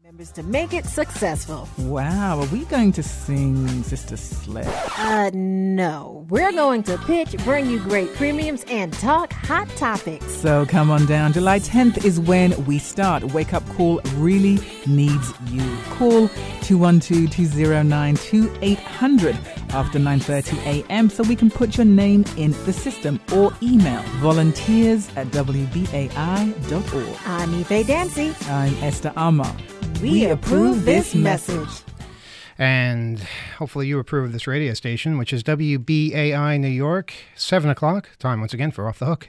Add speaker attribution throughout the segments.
Speaker 1: Members to make it successful.
Speaker 2: Wow, are we going to sing Sister Sledge?
Speaker 1: No. We're going to pitch, bring you great premiums, and talk hot topics.
Speaker 2: So come on down. July 10th is when we start. Wake Up Call really needs you. Call 212-209-2800 after 9:30 a.m. so we can put your name in the system, or email volunteers@wbai.org.
Speaker 1: I'm Ife Dancy.
Speaker 2: I'm Esther Amar.
Speaker 1: We approve this message.
Speaker 3: And hopefully you approve of this radio station, which is WBAI New York, 7 o'clock. Time once again for Off the Hook.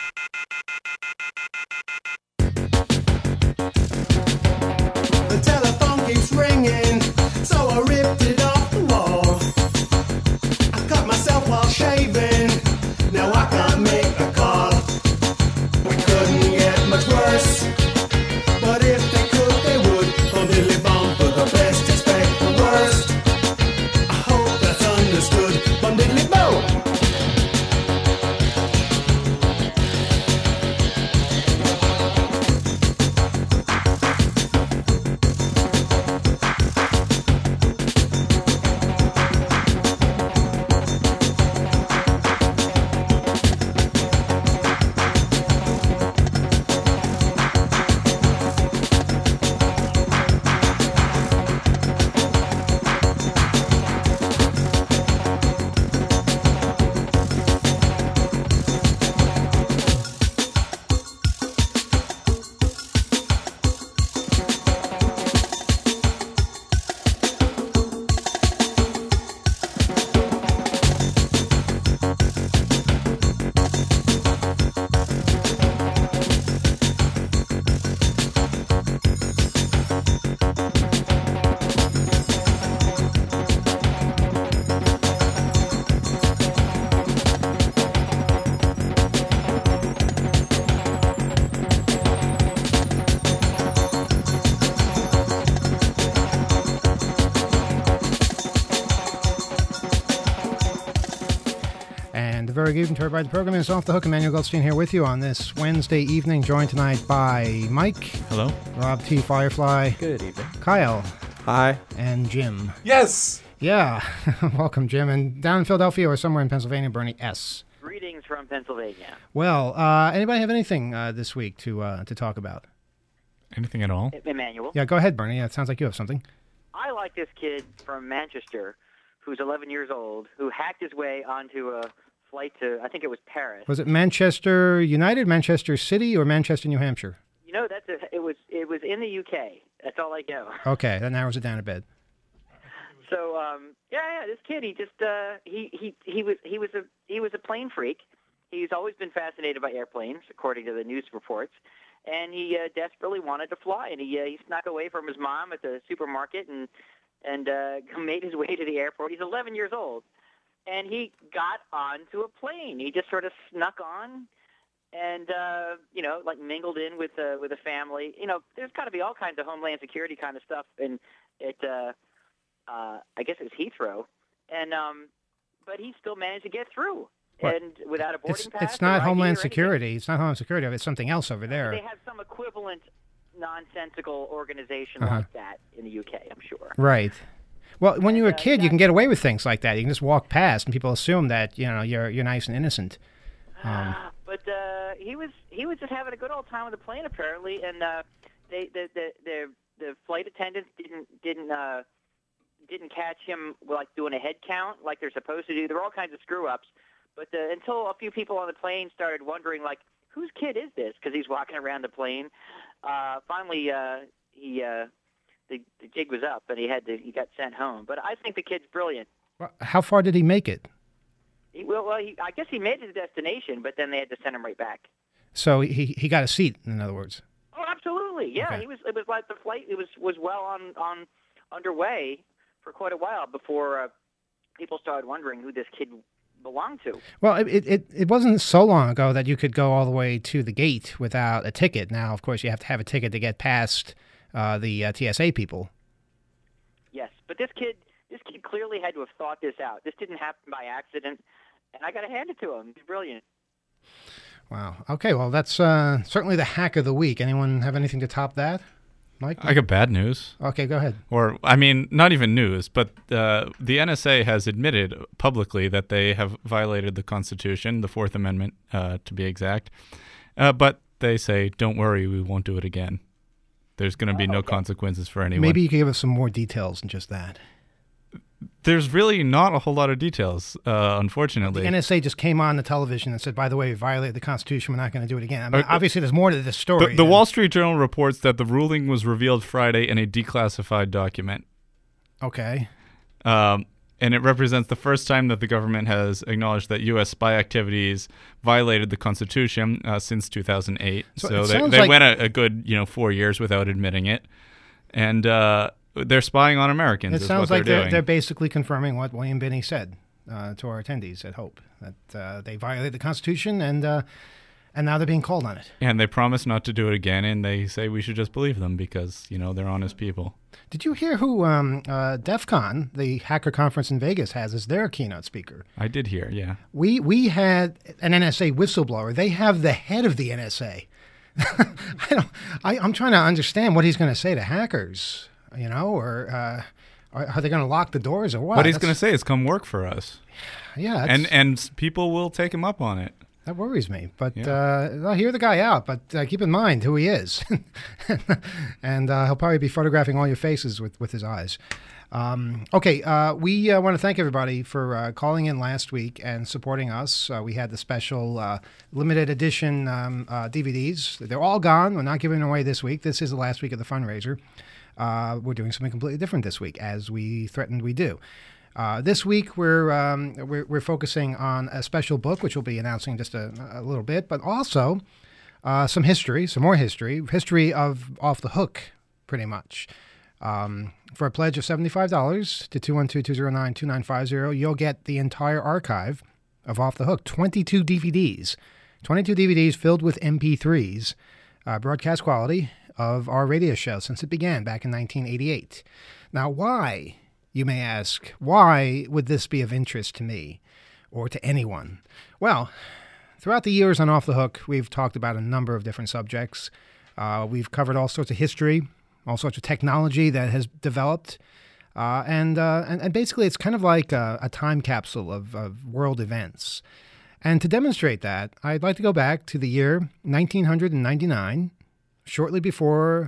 Speaker 4: The telephone keeps ringing, so I ripped it off the wall. I cut myself while shaving, now I can't make a call. We couldn't get much worse, but if they could, they would. Bum diddly bum, for the best, expect the worst. I hope that's understood. Bum diddly bum.
Speaker 3: Very good evening to everybody. The program is Off the Hook. Emmanuel Goldstein here with you on this Wednesday evening, joined tonight by Mike.
Speaker 5: Hello.
Speaker 3: Rob T. Firefly.
Speaker 5: Good evening.
Speaker 3: Kyle.
Speaker 5: Hi.
Speaker 3: And Jim.
Speaker 6: Yes.
Speaker 3: Yeah. Welcome, Jim. And down in Philadelphia or somewhere in Pennsylvania, Bernie S.
Speaker 7: Greetings from Pennsylvania.
Speaker 3: Well, anybody have anything this week to talk about?
Speaker 5: Anything at all?
Speaker 7: Emmanuel.
Speaker 3: Yeah, go ahead, Bernie. It sounds like you have something.
Speaker 7: I like this kid from Manchester who's 11 years old who hacked his way onto a flight to, I think it was Paris.
Speaker 3: Was it Manchester United, Manchester City, or Manchester, New Hampshire?
Speaker 7: You know, it was in the UK. That's all I know.
Speaker 3: Okay, that narrows it down a bit.
Speaker 7: So this kid, he just he was a plane freak. He's always been fascinated by airplanes, according to the news reports, and he desperately wanted to fly. And he snuck away from his mom at the supermarket and made his way to the airport. He's 11 years old. And he got onto a plane. He just sort of snuck on and, mingled in with a family. You know, there's got to be all kinds of Homeland Security kind of stuff. And I guess it was Heathrow. And but he still managed to get through.
Speaker 3: What?
Speaker 7: And without a boarding pass.
Speaker 3: It's not
Speaker 7: or
Speaker 3: Homeland
Speaker 7: ID or
Speaker 3: Security.
Speaker 7: anything.
Speaker 3: It's not Homeland Security. It's something else over there.
Speaker 7: They have some equivalent nonsensical organization like that in the UK, I'm sure.
Speaker 3: Right. Well, when you're a kid, you can get away with things like that. You can just walk past, and people assume that you're nice and innocent.
Speaker 7: But he was just having a good old time with the plane apparently, and the flight attendants didn't catch him like doing a head count like they're supposed to do. There were all kinds of screw ups, but until a few people on the plane started wondering like, whose kid is this? Because he's walking around the plane. Finally, the jig was up, and he got sent home. But I think the kid's brilliant.
Speaker 3: Well, how far did he make it?
Speaker 7: I guess he made it to the destination, but then they had to send him right back.
Speaker 3: So he got a seat, in other words.
Speaker 7: Oh, absolutely, yeah.
Speaker 3: Okay.
Speaker 7: It was like the flight. It was well on underway for quite a while before people started wondering who this kid belonged to.
Speaker 3: Well, it wasn't so long ago that you could go all the way to the gate without a ticket. Now, of course, you have to have a ticket to get past the TSA people.
Speaker 7: Yes, but this kid clearly had to have thought this out. This didn't happen by accident, and I got to hand it to him. He's brilliant.
Speaker 3: Wow. Okay, well, that's certainly the hack of the week. Anyone have anything to top that? Mike?
Speaker 5: I got bad news.
Speaker 3: Okay, go ahead.
Speaker 5: Or, I mean, not even news, but the NSA has admitted publicly that they have violated the Constitution, the Fourth Amendment, to be exact. But they say, don't worry, we won't do it again. There's going to be no consequences for anyone.
Speaker 3: Maybe you could give us some more details than just that.
Speaker 5: There's really not a whole lot of details, unfortunately.
Speaker 3: The NSA just came on the television and said, by the way, we violated the Constitution. We're not going to do it again. I mean, obviously, there's more to this story.
Speaker 5: The Wall Street Journal reports that the ruling was revealed Friday in a declassified document.
Speaker 3: Okay.
Speaker 5: And it represents the first time that the government has acknowledged that U.S. spy activities violated the Constitution since 2008. So they went a good 4 years without admitting it. And they're spying on Americans.
Speaker 3: It sounds like they're basically confirming what William Binney said to our attendees at Hope, that they violated the Constitution and now they're being called on it.
Speaker 5: And they promise not to do it again, and they say we should just believe them because, they're honest people.
Speaker 3: Did you hear who DEF CON, the hacker conference in Vegas, has as their keynote speaker?
Speaker 5: I did hear, yeah.
Speaker 3: We had an NSA whistleblower. They have the head of the NSA. I'm trying to understand what he's going to say to hackers. Or are they going to lock the doors or what?
Speaker 5: What he's going to say is come work for us.
Speaker 3: Yeah.
Speaker 5: And people will take him up on it.
Speaker 3: That worries me. But I'll hear the guy out, but keep in mind who he is. And he'll probably be photographing all your faces with his eyes. We want to thank everybody for calling in last week and supporting us. We had the special limited edition DVDs. They're all gone. We're not giving them away this week. This is the last week of the fundraiser. We're doing something completely different this week, as we threatened we do. This week we're focusing on a special book, which we'll be announcing just a little bit, but also some more history of Off the Hook, pretty much. For a pledge of $75 to 212-209-2950, you'll get the entire archive of Off the Hook, 22 DVDs filled with MP3s, broadcast quality of our radio show since it began back in 1988. Now, why, you may ask, why would this be of interest to me or to anyone? Well, throughout the years on Off the Hook, we've talked about a number of different subjects. We've covered all sorts of history, all sorts of technology that has developed. And basically, it's kind of like a time capsule of world events. And to demonstrate that, I'd like to go back to the year 1999, shortly before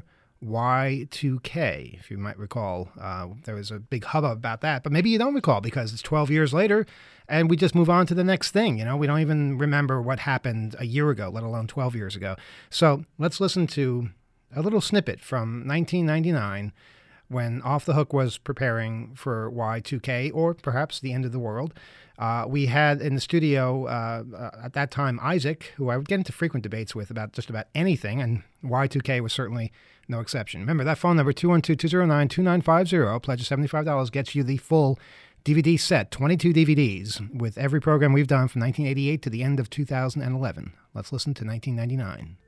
Speaker 3: Y2K, if you might recall. There was a big hubbub about that, but maybe you don't recall because it's 12 years later and we just move on to the next thing. We don't even remember what happened a year ago, let alone 12 years ago. So let's listen to a little snippet from 1999 when Off the Hook was preparing for Y2K, or perhaps the end of the world. We had in the studio at that time Isaac, who I would get into frequent debates with about just about anything, and Y2K was certainly no exception. Remember, that phone number, 212-209-2950, pledge of $75, gets you the full DVD set, 22 DVDs, with every program we've done from 1988 to the end of 2011. Let's listen to 1999.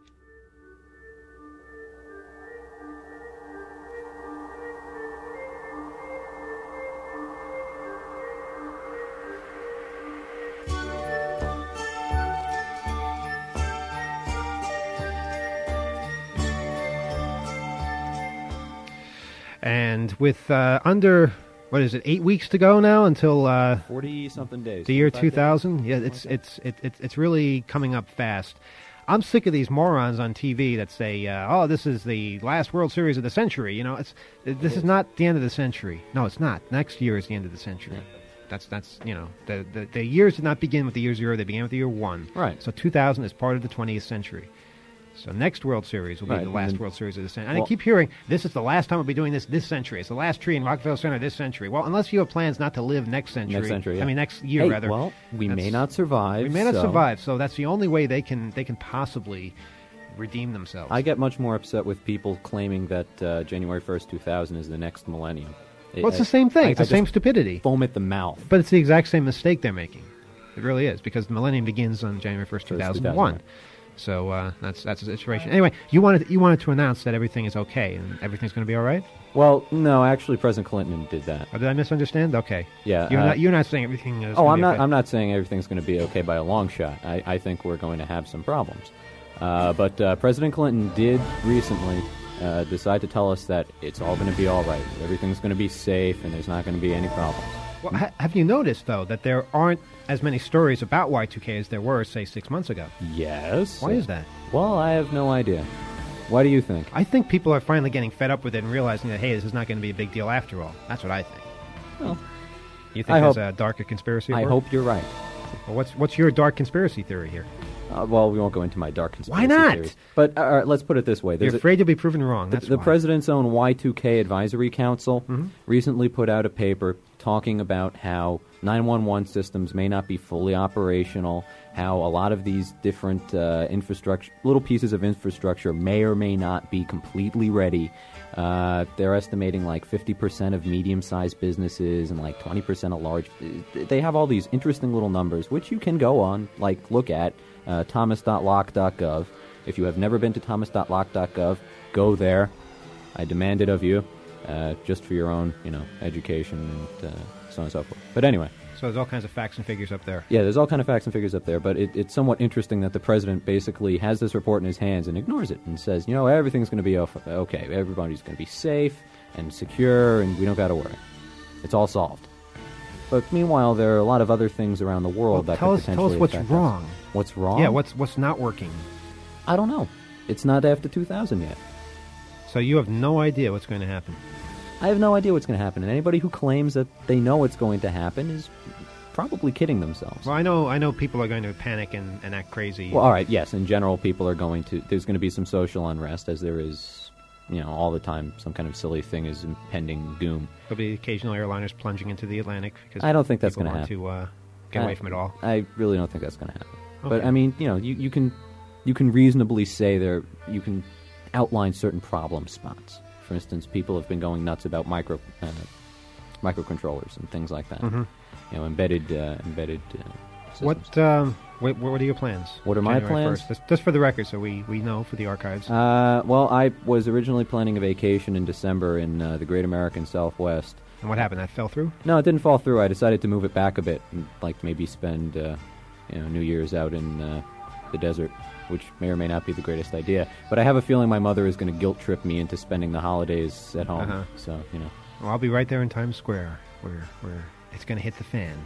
Speaker 3: And with under, 8 weeks to go now until
Speaker 6: 40-something days,
Speaker 3: the year 2000. Yeah, it's really coming up fast. I'm sick of these morons on TV that say, this is the last World Series of the century. This is not the end of the century. No, it's not. Next year is the end of the century. Yeah. That's the years did not begin with the year 0. They began with the year 1.
Speaker 6: Right.
Speaker 3: So 2000 is part of the 20th century. So next World Series will be the last World Series of the century. And I keep hearing, this is the last time we'll be doing this century. It's the last tree in Rockefeller Center this century. Well, unless you have plans not to live next century.
Speaker 6: Yeah.
Speaker 3: I mean, next year, rather.
Speaker 6: Well, we may not survive.
Speaker 3: We may not survive, so that's the only way they can possibly redeem themselves.
Speaker 6: I get much more upset with people claiming that January 1st, 2000 is the next millennium.
Speaker 3: Well, it's the same thing. It's the same stupidity.
Speaker 6: Foam at the mouth.
Speaker 3: But it's the exact same mistake they're making. It really is, because the millennium begins on January 1st, 2001. So that's the situation. Anyway, you wanted to announce that everything is okay and everything's going to be all right?
Speaker 6: Well, no, actually, President Clinton did that.
Speaker 3: Oh, did I misunderstand? Okay.
Speaker 6: Yeah.
Speaker 3: You're not saying everything is.
Speaker 6: I'm not saying everything's going to be okay by a long shot. I think we're going to have some problems. But President Clinton did recently decide to tell us that it's all going to be all right, everything's going to be safe, and there's not going to be any problems.
Speaker 3: Well, have you noticed, though, that there aren't as many stories about Y2K as there were, say, 6 months ago?
Speaker 6: Yes.
Speaker 3: Why is that?
Speaker 6: Well, I have no idea. Why do you think?
Speaker 3: I think people are finally getting fed up with it and realizing that, hey, this is not going to be a big deal after all. That's what I think.
Speaker 6: Well,
Speaker 3: you think there's a darker conspiracy?
Speaker 6: I hope you're right.
Speaker 3: Well, what's your dark conspiracy theory here?
Speaker 6: Well, we won't go into my dark conspiracy
Speaker 3: Why not?
Speaker 6: theories. But let's put it this way.
Speaker 3: You're afraid you'll be proven wrong. That's
Speaker 6: the
Speaker 3: why.
Speaker 6: President's own Y2K Advisory Council recently put out a paper talking about how 911 systems may not be fully operational, how a lot of these different infrastructure, little pieces of infrastructure may or may not be completely ready. They're estimating like 50% of medium-sized businesses and like 20% of large. They have all these interesting little numbers, which you can go on, like look at thomas.lock.gov. If you have never been to thomas.lock.gov, go there. I demand it of you, just for your own, education and so on and so forth. But anyway.
Speaker 3: So there's all kinds of facts and figures up there.
Speaker 6: Yeah, there's all kinds of facts and figures up there, but it's somewhat interesting that the president basically has this report in his hands and ignores it and says, everything's going to be okay, everybody's going to be safe and secure, and we don't got to worry. It's all solved. But meanwhile, there are a lot of other things around the world that could potentially
Speaker 3: tell us what's
Speaker 6: affect
Speaker 3: wrong.
Speaker 6: Us. What's wrong?
Speaker 3: Yeah, what's not working?
Speaker 6: I don't know. It's not after 2000 yet.
Speaker 3: So you have no idea what's going to happen?
Speaker 6: I have no idea what's going to happen, and anybody who claims that they know what's going to happen is probably kidding themselves.
Speaker 3: Well, I know people are going to panic and act crazy.
Speaker 6: Well, all right, yes. In general, people are going to... There's going to be some social unrest, as there is, all the time. Some kind of silly thing is impending doom.
Speaker 3: There'll be occasional airliners plunging into the Atlantic. Because
Speaker 6: I don't think that's going to happen.
Speaker 3: To get away from it all.
Speaker 6: I really don't think that's going to happen.
Speaker 3: Okay.
Speaker 6: But, I mean, you can reasonably say you can outline certain problem spots. For instance, people have been going nuts about microcontrollers and things like that.
Speaker 3: Mm-hmm.
Speaker 6: Embedded systems.
Speaker 3: What are your plans?
Speaker 6: What are my plans?
Speaker 3: 1st? Just for the record, so we know for the archives.
Speaker 6: Well, I was originally planning a vacation in December in the Great American Southwest.
Speaker 3: And what happened? That fell through?
Speaker 6: No, it didn't fall through. I decided to move it back a bit and maybe spend New Year's out in the desert, which may or may not be the greatest idea. But I have a feeling my mother is going to guilt trip me into spending the holidays at home.
Speaker 3: Uh-huh.
Speaker 6: So,
Speaker 3: Well, I'll be right there in Times Square where it's going to hit the fan.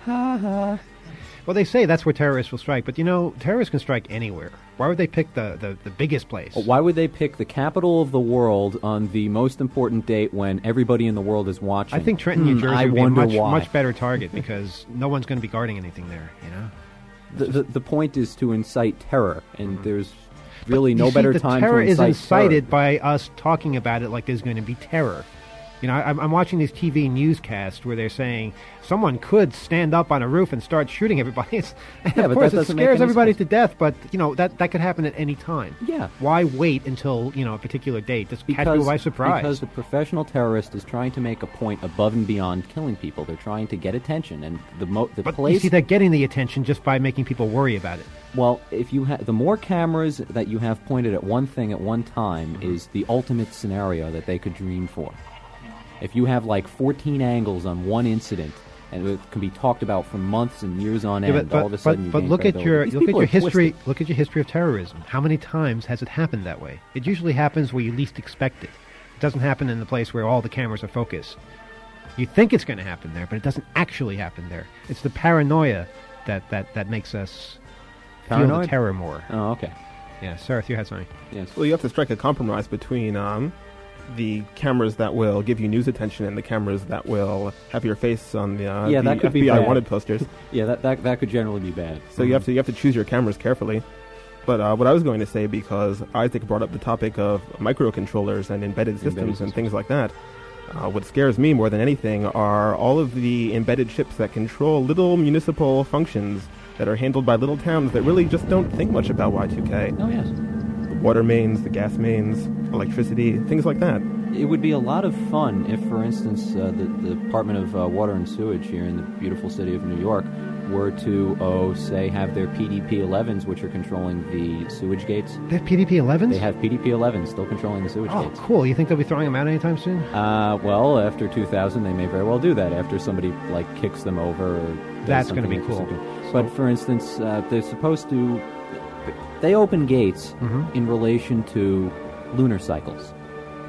Speaker 3: Well, they say that's where terrorists will strike, but terrorists can strike anywhere. Why would they pick the biggest place?
Speaker 6: Why would they pick the capital of the world on the most important date when everybody in the world is watching?
Speaker 3: I think Trenton, New Jersey would be a much better target because no one's going to be guarding anything there,
Speaker 6: The point is to incite terror, and there's really no better time to incite
Speaker 3: terror. The terror is incited by us talking about it like there's going to be terror. I'm watching these TV newscasts where they're saying someone could stand up on a roof and start shooting everybody. Of course, it scares everybody to death, but, that could happen at any time.
Speaker 6: Yeah.
Speaker 3: Why wait until, a particular date? Just catch people by surprise.
Speaker 6: Because the professional terrorist is trying to make a point above and beyond killing people. They're trying to get attention, and
Speaker 3: But you see, they're getting the attention just by making people worry about it.
Speaker 6: Well, if you the more cameras that you have pointed at one thing at one time is the ultimate scenario that they could dream for. If you have 14 angles on one incident, and it can be talked about for months and years on end, all of a sudden
Speaker 3: look at your history. Look at your history of terrorism. How many times has it happened that way? It usually happens where you least expect it. It doesn't happen in the place where all the cameras are focused. You think it's going to happen there, but it doesn't actually happen there. It's the paranoia that makes us feel the terror more.
Speaker 6: Oh, okay.
Speaker 3: Yeah, Sir, if you had something.
Speaker 6: Yes.
Speaker 8: Well, you have to strike a compromise between the cameras that will give you news attention and the cameras that will have your face on the
Speaker 6: that could
Speaker 8: FBI
Speaker 6: be bad.
Speaker 8: wanted posters.
Speaker 6: Yeah, that could generally be bad.
Speaker 8: So you have to choose your cameras carefully. But what I was going to say, because Isaac brought up the topic of microcontrollers and embedded systems and things like that, what scares me more than anything are all of the embedded chips that control little municipal functions that are handled by little towns that really just don't think much about Y2K.
Speaker 6: Oh, yes.
Speaker 8: Water mains, the gas mains, electricity, things like that.
Speaker 6: It would be a lot of fun if, for instance, the Department of Water and Sewage here in the beautiful city of New York were to, say, have their PDP-11s, which are controlling the sewage gates.
Speaker 3: They have PDP-11s?
Speaker 6: They have PDP-11s still controlling the sewage gates.
Speaker 3: Oh, cool. You think they'll be throwing them out anytime soon?
Speaker 6: Well, after 2000, they may very well do that, after somebody, kicks them over or
Speaker 3: that's going to be cool.
Speaker 6: But, for instance, they're supposed to... They open gates in relation to lunar cycles.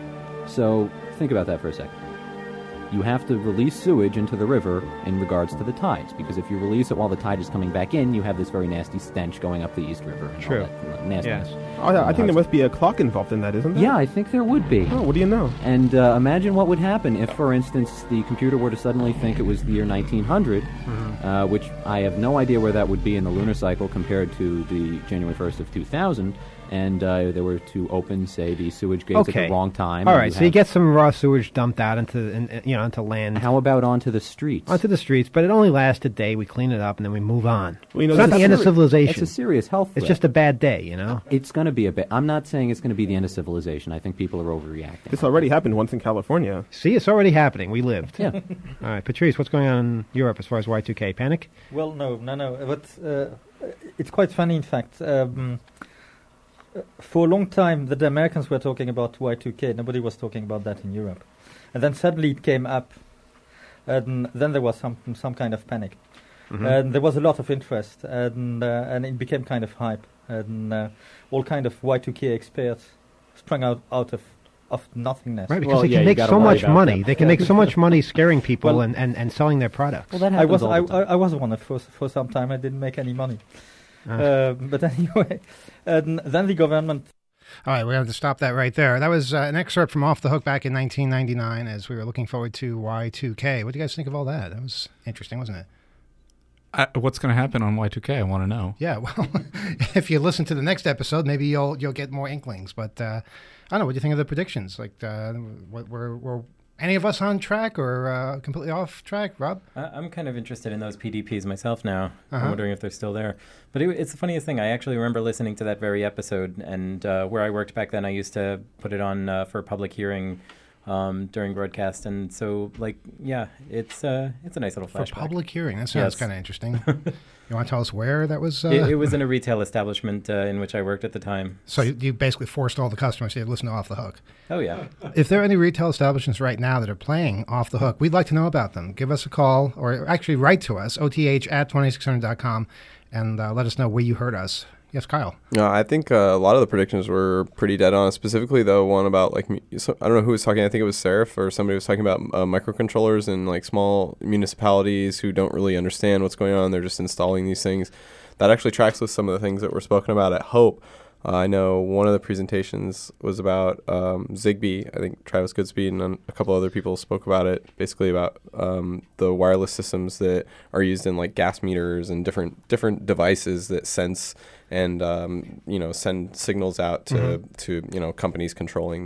Speaker 6: So think about that for a second. You have to release sewage into the river in regards to the tides, because if you release it while the tide is coming back in, you have this very nasty stench going up the East River. And
Speaker 8: True.
Speaker 6: All that nastiness.
Speaker 8: Yeah. Oh, yeah, I think there must be a clock involved in that, isn't there?
Speaker 6: Yeah, I think there would be.
Speaker 8: Oh, what do you know?
Speaker 6: And imagine what would happen if, for instance, the computer were to suddenly think it was the year 1900, which I have no idea where that would be in the lunar cycle compared to the January 1st of 2000. And they were to open, say, the sewage gates at the wrong time.
Speaker 3: All right, so you get some raw sewage dumped out into land.
Speaker 6: How about onto the streets?
Speaker 3: Onto the streets, but it only lasts a day. We clean it up, and then we move on.
Speaker 8: Well,
Speaker 3: it's not the end of civilization.
Speaker 6: It's a serious health threat.
Speaker 3: It's just a bad day,
Speaker 6: It's going to be a bit. I'm not saying it's going to be the end of civilization. I think people are overreacting.
Speaker 8: This already happened once in California.
Speaker 3: See, it's already happening. We lived.
Speaker 6: Yeah.
Speaker 3: All right, Patrice, what's going on in Europe as far as Y2K? Panic?
Speaker 9: Well, no. But it's quite funny, in fact. For a long time, the Americans were talking about Y2K. Nobody was talking about that in Europe. And then suddenly it came up, and then there was some kind of panic. And there was a lot of interest, and it became kind of hype. And all kind of Y2K experts sprung out of nothingness.
Speaker 3: Right, because they can make so much money. They can make so much money scaring people and selling their products.
Speaker 9: Well, that happens all the time. I was one for some time. I didn't make any money. But anyway, and then the government...
Speaker 3: All right, we have to stop that right there. That was an excerpt from Off the Hook back in 1999 as we were looking forward to Y2K. What do you guys think of all that? That was interesting, wasn't it?
Speaker 5: What's going to happen on Y2K? I want to know.
Speaker 3: Yeah, well, if you listen to the next episode, maybe you'll get more inklings. But I don't know. What do you think of the predictions? Like, were any of us on track or completely off track, Rob?
Speaker 10: I'm kind of interested in those PDPs myself now. I'm wondering if they're still there. But it's the funniest thing. I actually remember listening to that very episode, and where I worked back then, I used to put it on for public hearing during broadcast. And so, it's a nice little flashback.
Speaker 3: For public hearing? That sounds kind of interesting. You want to tell us where that was?
Speaker 10: It was in a retail establishment in which I worked at the time.
Speaker 3: So you basically forced all the customers to listen to Off the Hook.
Speaker 10: Oh, yeah.
Speaker 3: If there are any retail establishments right now that are playing Off the Hook, we'd like to know about them. Give us a call or actually write to us, oth@2600.com, and let us know where you heard us. Yes, Kyle.
Speaker 11: No, I think a lot of the predictions were pretty dead on. Specifically, though, one about I don't know who was talking. I think it was Serif or somebody was talking about microcontrollers in small municipalities who don't really understand what's going on. They're just installing these things. That actually tracks with some of the things that were spoken about at Hope. I know one of the presentations was about Zigbee. I think Travis Goodspeed and a couple other people spoke about it, basically about the wireless systems that are used in gas meters and different devices that sense and send signals out to companies controlling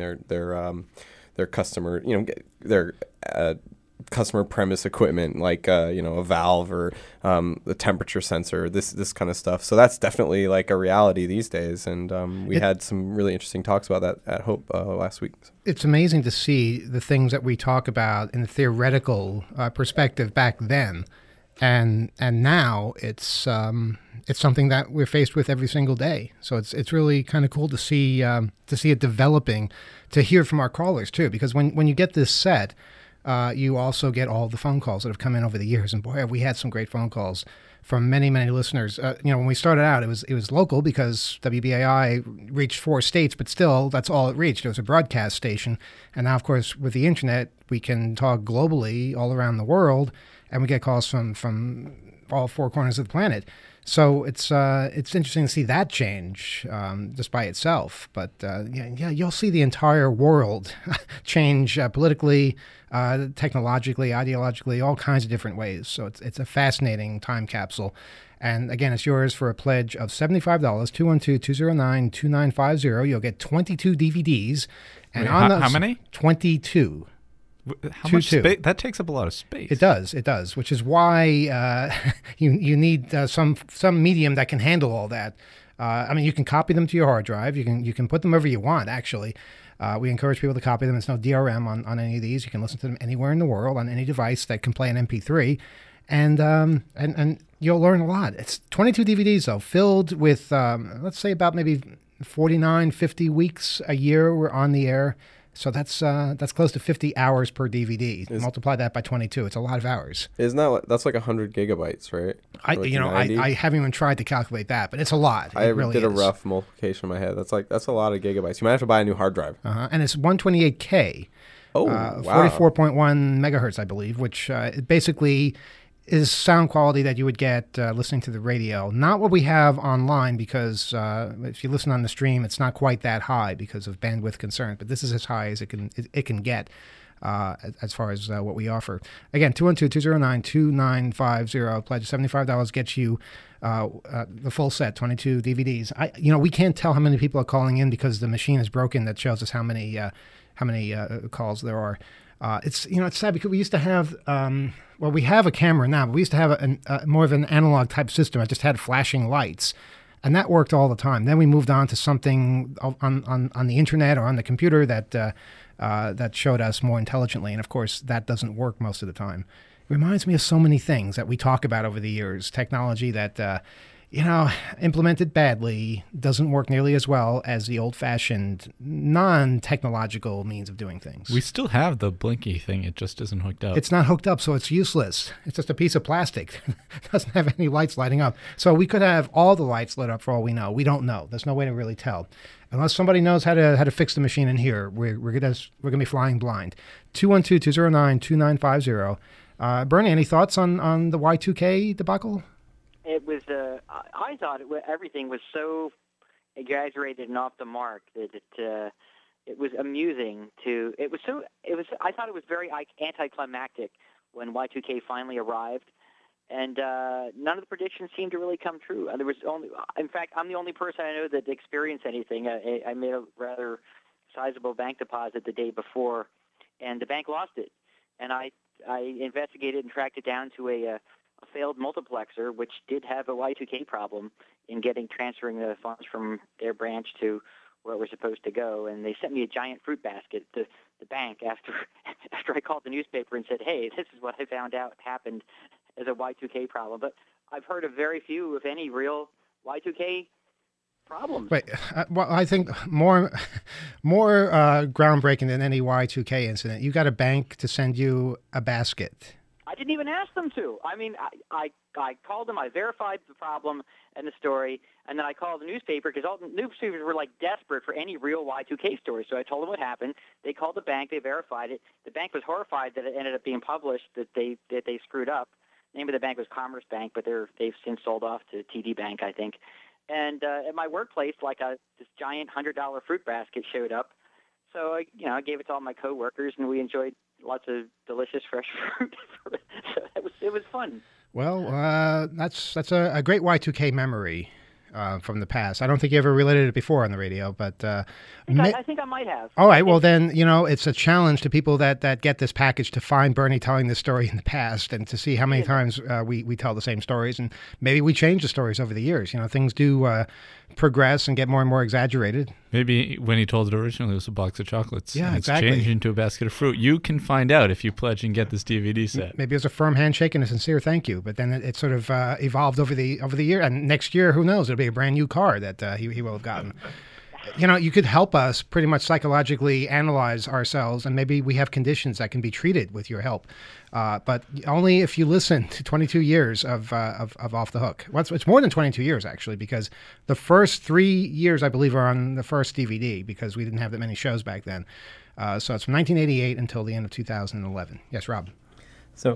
Speaker 11: their customer their customer premise equipment a valve or the temperature sensor, this kind of stuff. So that's definitely a reality these days, and we had some really interesting talks about that at Hope last week.
Speaker 3: It's amazing to see the things that we talk about in the theoretical perspective back then, and now it's something that we're faced with every single day. So it's really kind of cool to see it developing, to hear from our callers too, because when you get this set, you also get all the phone calls that have come in over the years, and boy, have we had some great phone calls from many, many listeners. When we started out, it was local because WBAI reached 4 states, but still, that's all it reached. It was a broadcast station, and now, of course, with the internet, we can talk globally all around the world, and we get calls from all 4 corners of the planet. So it's interesting to see that change just by itself. But you'll see the entire world change politically, technologically, ideologically, all kinds of different ways. So it's a fascinating time capsule. And again, it's yours for a pledge of $75, 212-209-2950. You'll get 22 DVDs. And
Speaker 5: Wait, how many?
Speaker 3: 22.
Speaker 5: How much space? That takes up a lot of space.
Speaker 3: It does, which is why you need some medium that can handle all that. You can copy them to your hard drive. You can put them wherever you want, actually. We encourage people to copy them. There's no DRM on any of these. You can listen to them anywhere in the world on any device that can play an MP3. And you'll learn a lot. It's 22 DVDs, though, filled with, let's say about maybe 49, 50 weeks a year we're on the air. So that's close to 50 hours per DVD. Multiply that by 22. It's a lot of hours.
Speaker 11: Isn't that's like 100 gigabytes, right?
Speaker 3: I haven't even tried to calculate that, but it's a lot.
Speaker 11: I really did a rough multiplication in my head. That's a lot of gigabytes. You might have to buy a new hard drive.
Speaker 3: And it's 128K.
Speaker 11: Oh, wow.
Speaker 3: 44.1 megahertz, I believe, which basically is sound quality that you would get listening to the radio. Not what we have online, because if you listen on the stream, it's not quite that high because of bandwidth concerns. But this is as high as it can get as far as what we offer. Again, 212-209-2950. Pledge $75 gets you the full set, 22 DVDs. We can't tell how many people are calling in because the machine is broken that shows us how many calls there are. It's sad because we used to have we have a camera now, but we used to have more of an analog type system. I just had flashing lights, and that worked all the time. Then we moved on to something on the internet or on the computer that showed us more intelligently, and of course that doesn't work most of the time. It reminds me of so many things that we talk about over the years. Technology that implemented badly doesn't work nearly as well as the old-fashioned, non-technological means of doing things.
Speaker 5: We still have the blinky thing. It just isn't hooked up.
Speaker 3: It's not hooked up, so it's useless. It's just a piece of plastic. It doesn't have any lights lighting up. So we could have all the lights lit up for all we know. We don't know. There's no way to really tell. Unless somebody knows how to fix the machine in here, we're gonna be flying blind. 212-209-2950. Bernie, any thoughts on the Y2K debacle?
Speaker 7: It was. I thought everything was so exaggerated and off the mark that it was amusing to. It was. I thought it was very anticlimactic when Y2K finally arrived, and none of the predictions seemed to really come true. There was only. In fact, I'm the only person I know that experienced anything. I made a rather sizable bank deposit the day before, and the bank lost it. And I investigated and tracked it down to a failed multiplexer, which did have a Y2K problem in transferring the funds from their branch to where it was supposed to go. And they sent me a giant fruit basket to the bank after I called the newspaper and said, hey, this is what I found out happened as a Y2K problem. But I've heard of very few, if any, real Y2K problems.
Speaker 3: Wait, I think more groundbreaking than any Y2K incident. You got a bank to send you a basket.
Speaker 7: I didn't even ask them to. I mean, I called them. I verified the problem and the story, and then I called the newspaper because all the newspapers were desperate for any real Y2K story. So I told them what happened. They called the bank. They verified it. The bank was horrified that it ended up being published that they screwed up. The name of the bank was Commerce Bank, but they've since sold off to TD Bank, I think. And at my workplace, this giant $100 fruit basket showed up. So I gave it to all my coworkers, and we enjoyed lots of delicious fresh fruit. So it was fun.
Speaker 3: Well, that's a great Y2K memory from the past. I don't think you ever related it before on the radio, but
Speaker 7: I think I might have.
Speaker 3: All right. Well, then it's a challenge to people that get this package to find Bernie telling this story in the past and to see how many times we tell the same stories, and maybe we change the stories over the years. Things do progress and get more and more exaggerated.
Speaker 5: Maybe when he told it originally, it was a box of chocolates.
Speaker 3: Yeah,
Speaker 5: and
Speaker 3: exactly.
Speaker 5: It's changed into a basket of fruit. You can find out if you pledge and get this DVD set.
Speaker 3: Maybe it was a firm handshake and a sincere thank you, but then it sort of evolved over the year. And next year, who knows? It'll be a brand new car that he will have gotten. You could help us pretty much psychologically analyze ourselves, and maybe we have conditions that can be treated with your help. But only if you listen to 22 years of Off the Hook. Well, it's more than 22 years, actually, because the first 3 years, I believe, are on the first DVD because we didn't have that many shows back then. So it's from 1988 until the end of 2011. Yes, Rob.
Speaker 10: So,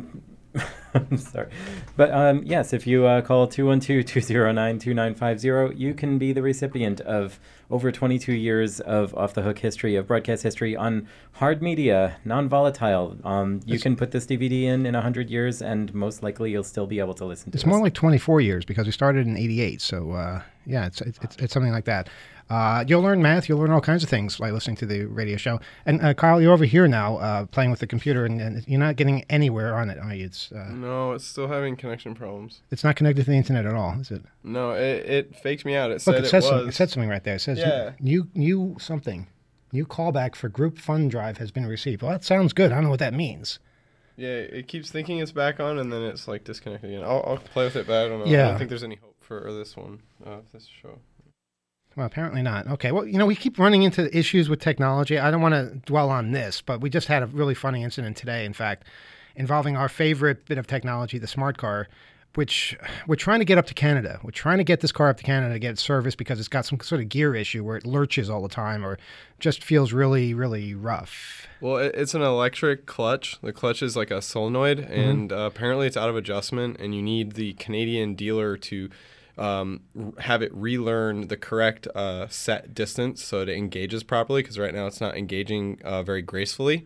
Speaker 10: I'm sorry. But yes, if you call 212-209-2950, you can be the recipient of over 22 years of Off the Hook history, of broadcast history on hard media, non-volatile. You can put this DVD in 100 years, and most likely you'll still be able to listen to it.
Speaker 3: It's more like 24 years because we started in 88. So, yeah, it's something like that. You'll learn math. You'll learn all kinds of things by listening to the radio show. And Kyle, you're over here now playing with the computer, and you're not getting anywhere on it, are you?
Speaker 11: No, it's still having connection problems.
Speaker 3: It's not connected to the internet at all, is it?
Speaker 11: No, it faked me out. It
Speaker 3: said
Speaker 11: it was.
Speaker 3: It said something right there. It says new something. New callback for group fund drive has been received. Well, that sounds good. I don't know what that means.
Speaker 11: Yeah, it keeps thinking it's back on, and then it's disconnected again. I'll play with it, but I don't know.
Speaker 3: Yeah.
Speaker 11: I don't think there's any hope for this one, this show.
Speaker 3: Well, apparently not. Okay. Well, we keep running into issues with technology. I don't want to dwell on this, but we just had a really funny incident today, in fact, involving our favorite bit of technology, the smart car, which we're trying to get up to Canada. We're trying to get this car up to Canada to get it serviced because it's got some sort of gear issue where it lurches all the time or just feels really, really rough.
Speaker 11: Well, it's an electric clutch. The clutch is like a solenoid, and apparently it's out of adjustment, and you need the Canadian dealer to have it relearn the correct set distance so that it engages properly, because right now it's not engaging very gracefully.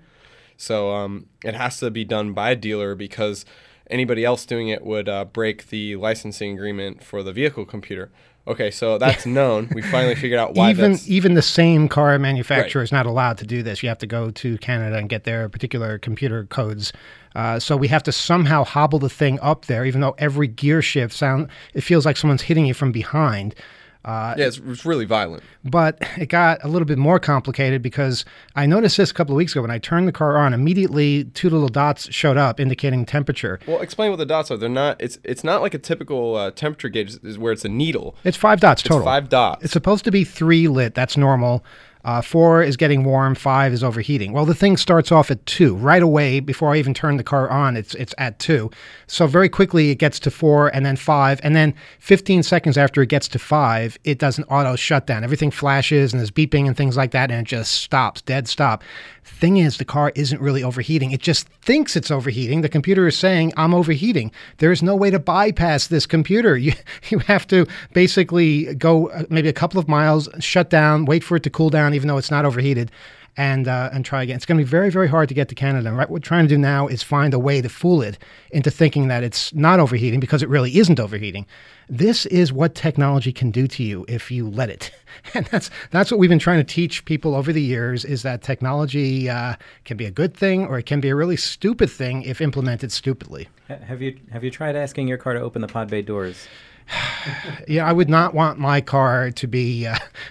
Speaker 11: So it has to be done by a dealer because anybody else doing it would break the licensing agreement for the vehicle computer. Okay, so that's known. We finally figured out why
Speaker 3: even the same car manufacturer is not allowed to do this. You have to go to Canada and get their particular computer codes. So we have to somehow hobble the thing up there, even though every gear shift it feels like someone's hitting you from behind.
Speaker 11: It's really violent.
Speaker 3: But it got a little bit more complicated because I noticed this a couple of weeks ago. When I turned the car on, immediately 2 little dots showed up indicating temperature.
Speaker 11: Well, explain what the dots are. They're not. It's not like a typical temperature gauge where it's a needle.
Speaker 3: It's 5 dots total.
Speaker 11: It's 5 dots.
Speaker 3: It's supposed to be 3 lit. That's normal. 4 is getting warm, 5 is overheating. Well, the thing starts off at 2. Right away, before I even turn the car on, it's at 2. So very quickly it gets to 4 and then 5. And then 15 seconds after it gets to 5, it does an auto shutdown. Everything flashes and there's beeping and things like that, and it just stops, dead stop. Thing is, the car isn't really overheating. It just thinks it's overheating. The computer is saying, I'm overheating. There is no way to bypass this computer. You have to basically go maybe a couple of miles, shut down, wait for it to cool down, even though it's not overheated, and try again. It's going to be very, very hard to get to Canada. And what we're trying to do now is find a way to fool it into thinking that it's not overheating because it really isn't overheating. This is what technology can do to you if you let it. And that's what we've been trying to teach people over the years, is that technology can be a good thing or it can be a really stupid thing if implemented stupidly.
Speaker 10: Have you tried asking your car to open the pod bay doors?
Speaker 3: Yeah, I would not want my car to be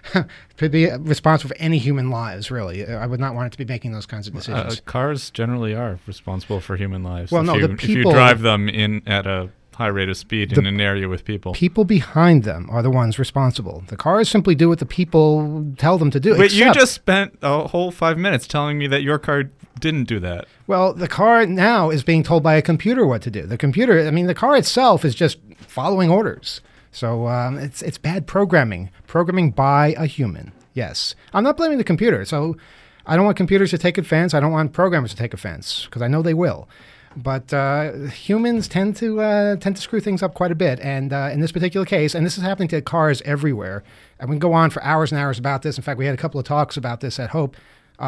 Speaker 3: responsible for any human lives, really. I would not want it to be making those kinds of decisions.
Speaker 5: Cars generally are responsible for human lives.
Speaker 3: Well,
Speaker 5: if you drive them in at a high rate of speed in an area with people.
Speaker 3: People behind them are the ones responsible. The cars simply do what the people tell them to do.
Speaker 5: But you just spent a whole 5 minutes telling me that your car didn't do that.
Speaker 3: Well, the car now is being told by a computer what to do. The computer, the car itself is just following orders. So it's bad programming by a human. Yes. I'm not blaming the computer. So I don't want computers to take offense. I don't want programmers to take offense, because I know they will. But humans tend to screw things up quite a bit. And in this particular case, and this is happening to cars everywhere, and we can go on for hours and hours about this. In fact, we had a couple of talks about this at Hope.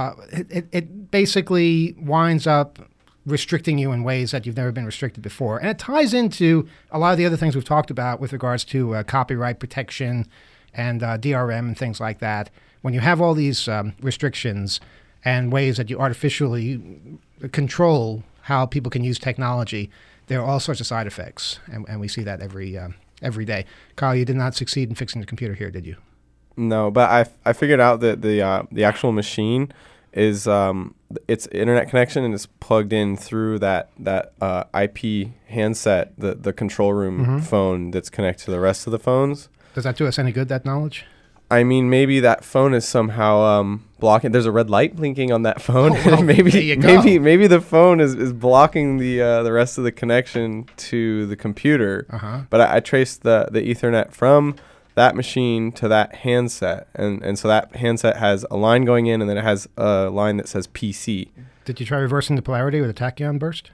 Speaker 3: It basically winds up restricting you in ways that you've never been restricted before. And it ties into a lot of the other things we've talked about with regards to copyright protection and DRM and things like that. When you have all these restrictions and ways that you artificially control how people can use technology, there are all sorts of side effects, and we see that every day. Kyle, you did not succeed in fixing the computer here, did you?
Speaker 11: No, but I figured out that the actual machine is its internet connection, and it's plugged in through that IP handset, the control room phone that's connected to the rest of the phones.
Speaker 3: Does that do us any good, that knowledge?
Speaker 11: Maybe that phone is somehow blocking. There's a red light blinking on that phone.
Speaker 3: Oh, well,
Speaker 11: maybe the phone is blocking the rest of the connection to the computer. But I traced the Ethernet from that machine to that handset, and so that handset has a line going in, and then it has a line that says PC.
Speaker 3: Did you try reversing the polarity with a tachyon burst?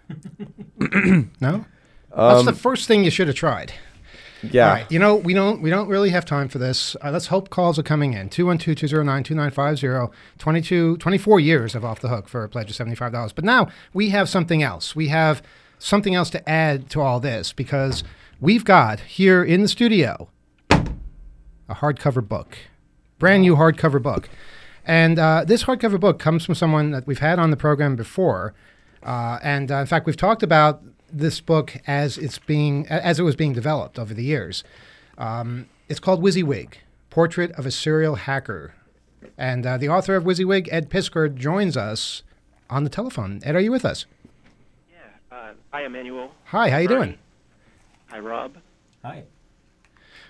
Speaker 3: No? That's the first thing you should have tried.
Speaker 11: Yeah.
Speaker 3: All right. We don't really have time for this. Let's hope calls are coming in. 212-209-2950. 24 years of Off the Hook for a pledge of $75. But now we have something else. We have something else to add to all this, because we've got here in the studio a hardcover book. Brand new hardcover book. And this hardcover book comes from someone that we've had on the program before. And in fact, we've talked about this book as it was being developed over the years. It's called WYSIWYG, Portrait of a Serial Hacker. And the author of WYSIWYG, Ed Piskor, joins us on the telephone. Ed, are you with us?
Speaker 12: Yeah. Hi, Emmanuel.
Speaker 3: Hi, how you doing?
Speaker 12: Hi, Rob.
Speaker 10: Hi.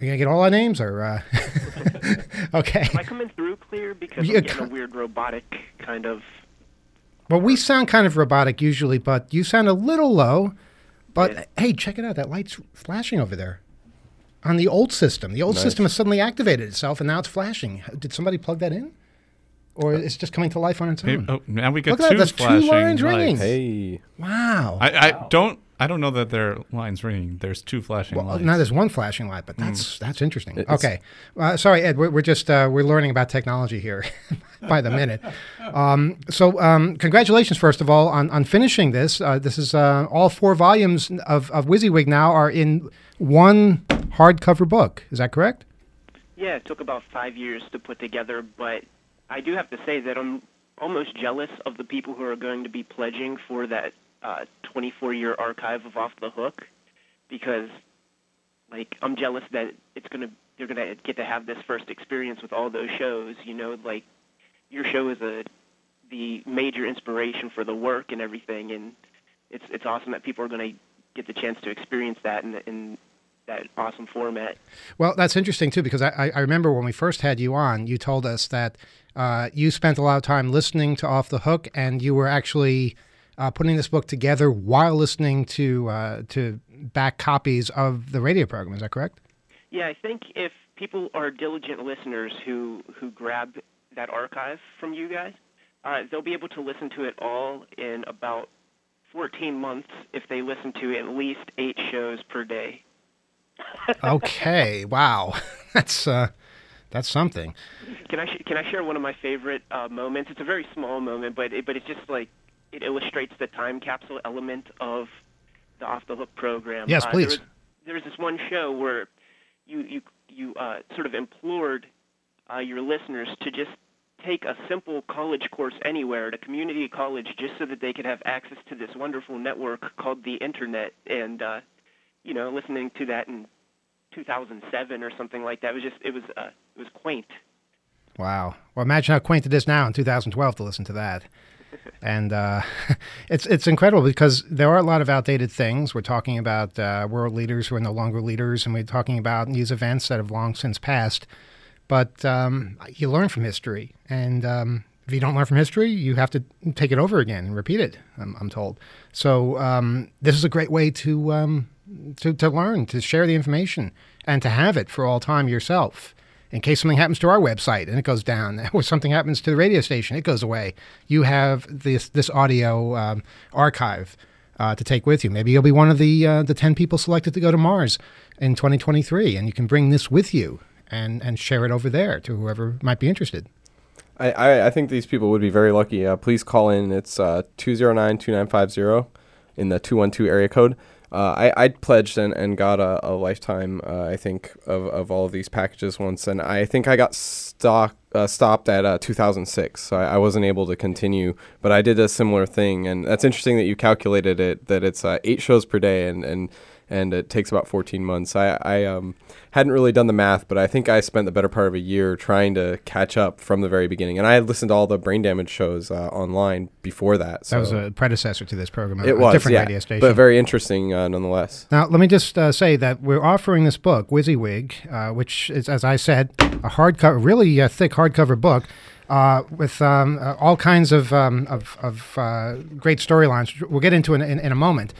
Speaker 3: You gonna get all our names, or okay?
Speaker 12: Am I coming through clear? Because I'm getting a weird robotic kind of.
Speaker 3: Well, we sound kind of robotic usually, but you sound a little low. But hey, check it out. That light's flashing over there on the old system. The old system has suddenly activated itself, and now it's flashing. Did somebody plug that in? Or it's just coming to life on its own?
Speaker 5: Oh, now we got
Speaker 3: Look at
Speaker 5: two
Speaker 3: that. That's
Speaker 5: flashing
Speaker 3: 2 lines ringing.
Speaker 11: Hey.
Speaker 3: Wow.
Speaker 5: I don't know that there are lines ringing. There's 2 flashing lights.
Speaker 3: Now there's 1 flashing light, but that's interesting. Okay. Sorry, Ed. We're just we're learning about technology here by the minute. So congratulations, first of all, on finishing this. This is all 4 volumes of WYSIWYG now are in one hardcover book. Is that correct?
Speaker 12: Yeah, it took about 5 years to put together, but I do have to say that I'm almost jealous of the people who are going to be pledging for that 24-year archive of Off the Hook, because, like, I'm jealous that they're gonna get to have this first experience with all those shows. You know, like, your show is the major inspiration for the work and everything, and it's awesome that people are going to get the chance to experience that in that awesome format.
Speaker 3: Well, that's interesting too, because I remember when we first had you on, you told us that you spent a lot of time listening to Off the Hook, and you were actually putting this book together while listening to back copies of the radio program. Is that correct?
Speaker 12: Yeah, I think if people are diligent listeners who grab that archive from you guys, they'll be able to listen to it all in about 14 months if they listen to at least 8 shows per day.
Speaker 3: Okay, wow, that's something.
Speaker 12: Can I share one of my favorite moments? It's a very small moment, but it's just like it illustrates the time capsule element of the Off the Hook program.
Speaker 3: Yes, please.
Speaker 12: There was this one show where you sort of implored your listeners to just take a simple college course anywhere at a community college, just so that they could have access to this wonderful network called the Internet. And listening to that in 2007 or something like that it was quaint.
Speaker 3: Wow. Well, imagine how quaint it is now in 2012 to listen to that. And it's incredible because there are a lot of outdated things. We're talking about world leaders who are no longer leaders, and we're talking about these events that have long since passed. But you learn from history, and if you don't learn from history, you have to take it over again and repeat it, I'm told. So this is a great way to learn, to share the information, and to have it for all time yourself. In case something happens to our website and it goes down, or something happens to the radio station, it goes away, you have this audio archive to take with you. Maybe you'll be one of the 10 people selected to go to Mars in 2023, and you can bring this with you and share it over there to whoever might be interested.
Speaker 11: I think these people would be very lucky. Please call in. It's 209-2950 in the 212 area code. I pledged and got a lifetime, I think, of all of these packages once, and I think I got stopped at 2006, so I wasn't able to continue, but I did a similar thing, and that's interesting that you calculated it, that it's 8 shows per day, and it takes about 14 months. I hadn't really done the math, but I think I spent the better part of a year trying to catch up from the very beginning. And I had listened to all the Brain Damage shows online before that. So.
Speaker 3: That was a predecessor to this program,
Speaker 11: it was,
Speaker 3: different radio station.
Speaker 11: But very interesting nonetheless.
Speaker 3: Now, let me just say that we're offering this book, WYSIWYG, which is, as I said, a hardcover, really thick hardcover book. With all kinds of great storylines. We'll get into in a moment.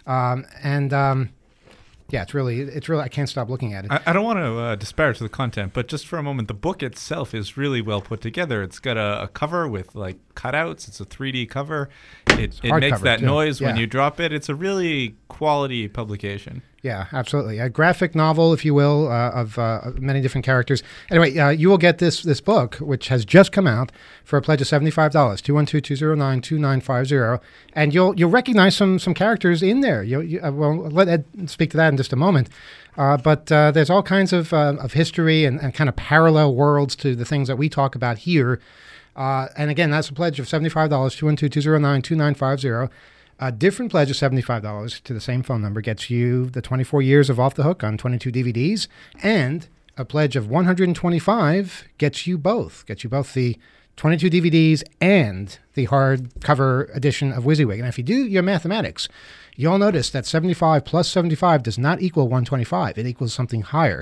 Speaker 3: Yeah, it's really. I can't stop looking at it.
Speaker 5: I don't want to disparage the content, but just for a moment, the book itself is really well put together. It's got a cover with like cutouts. It's a 3D cover. It makes that noise when you drop it. It's a really quality publication.
Speaker 3: Yeah, absolutely. A graphic novel, if you will, of many different characters. Anyway, you will get this book, which has just come out, for a pledge of $75, 212-209-2950, and you'll recognize some characters in there. Well, let Ed speak to that in just a moment. But there's all kinds of history and kind of parallel worlds to the things that we talk about here. And again, that's a pledge of $75, 212-209-2950. A different pledge of $75 to the same phone number gets you the 24 years of Off the Hook on 22 DVDs, and a pledge of $125 gets you both the 22 DVDs and the hardcover edition of WYSIWYG. And if you do your mathematics, you'll notice that 75 plus 75 does not equal 125. It equals something higher.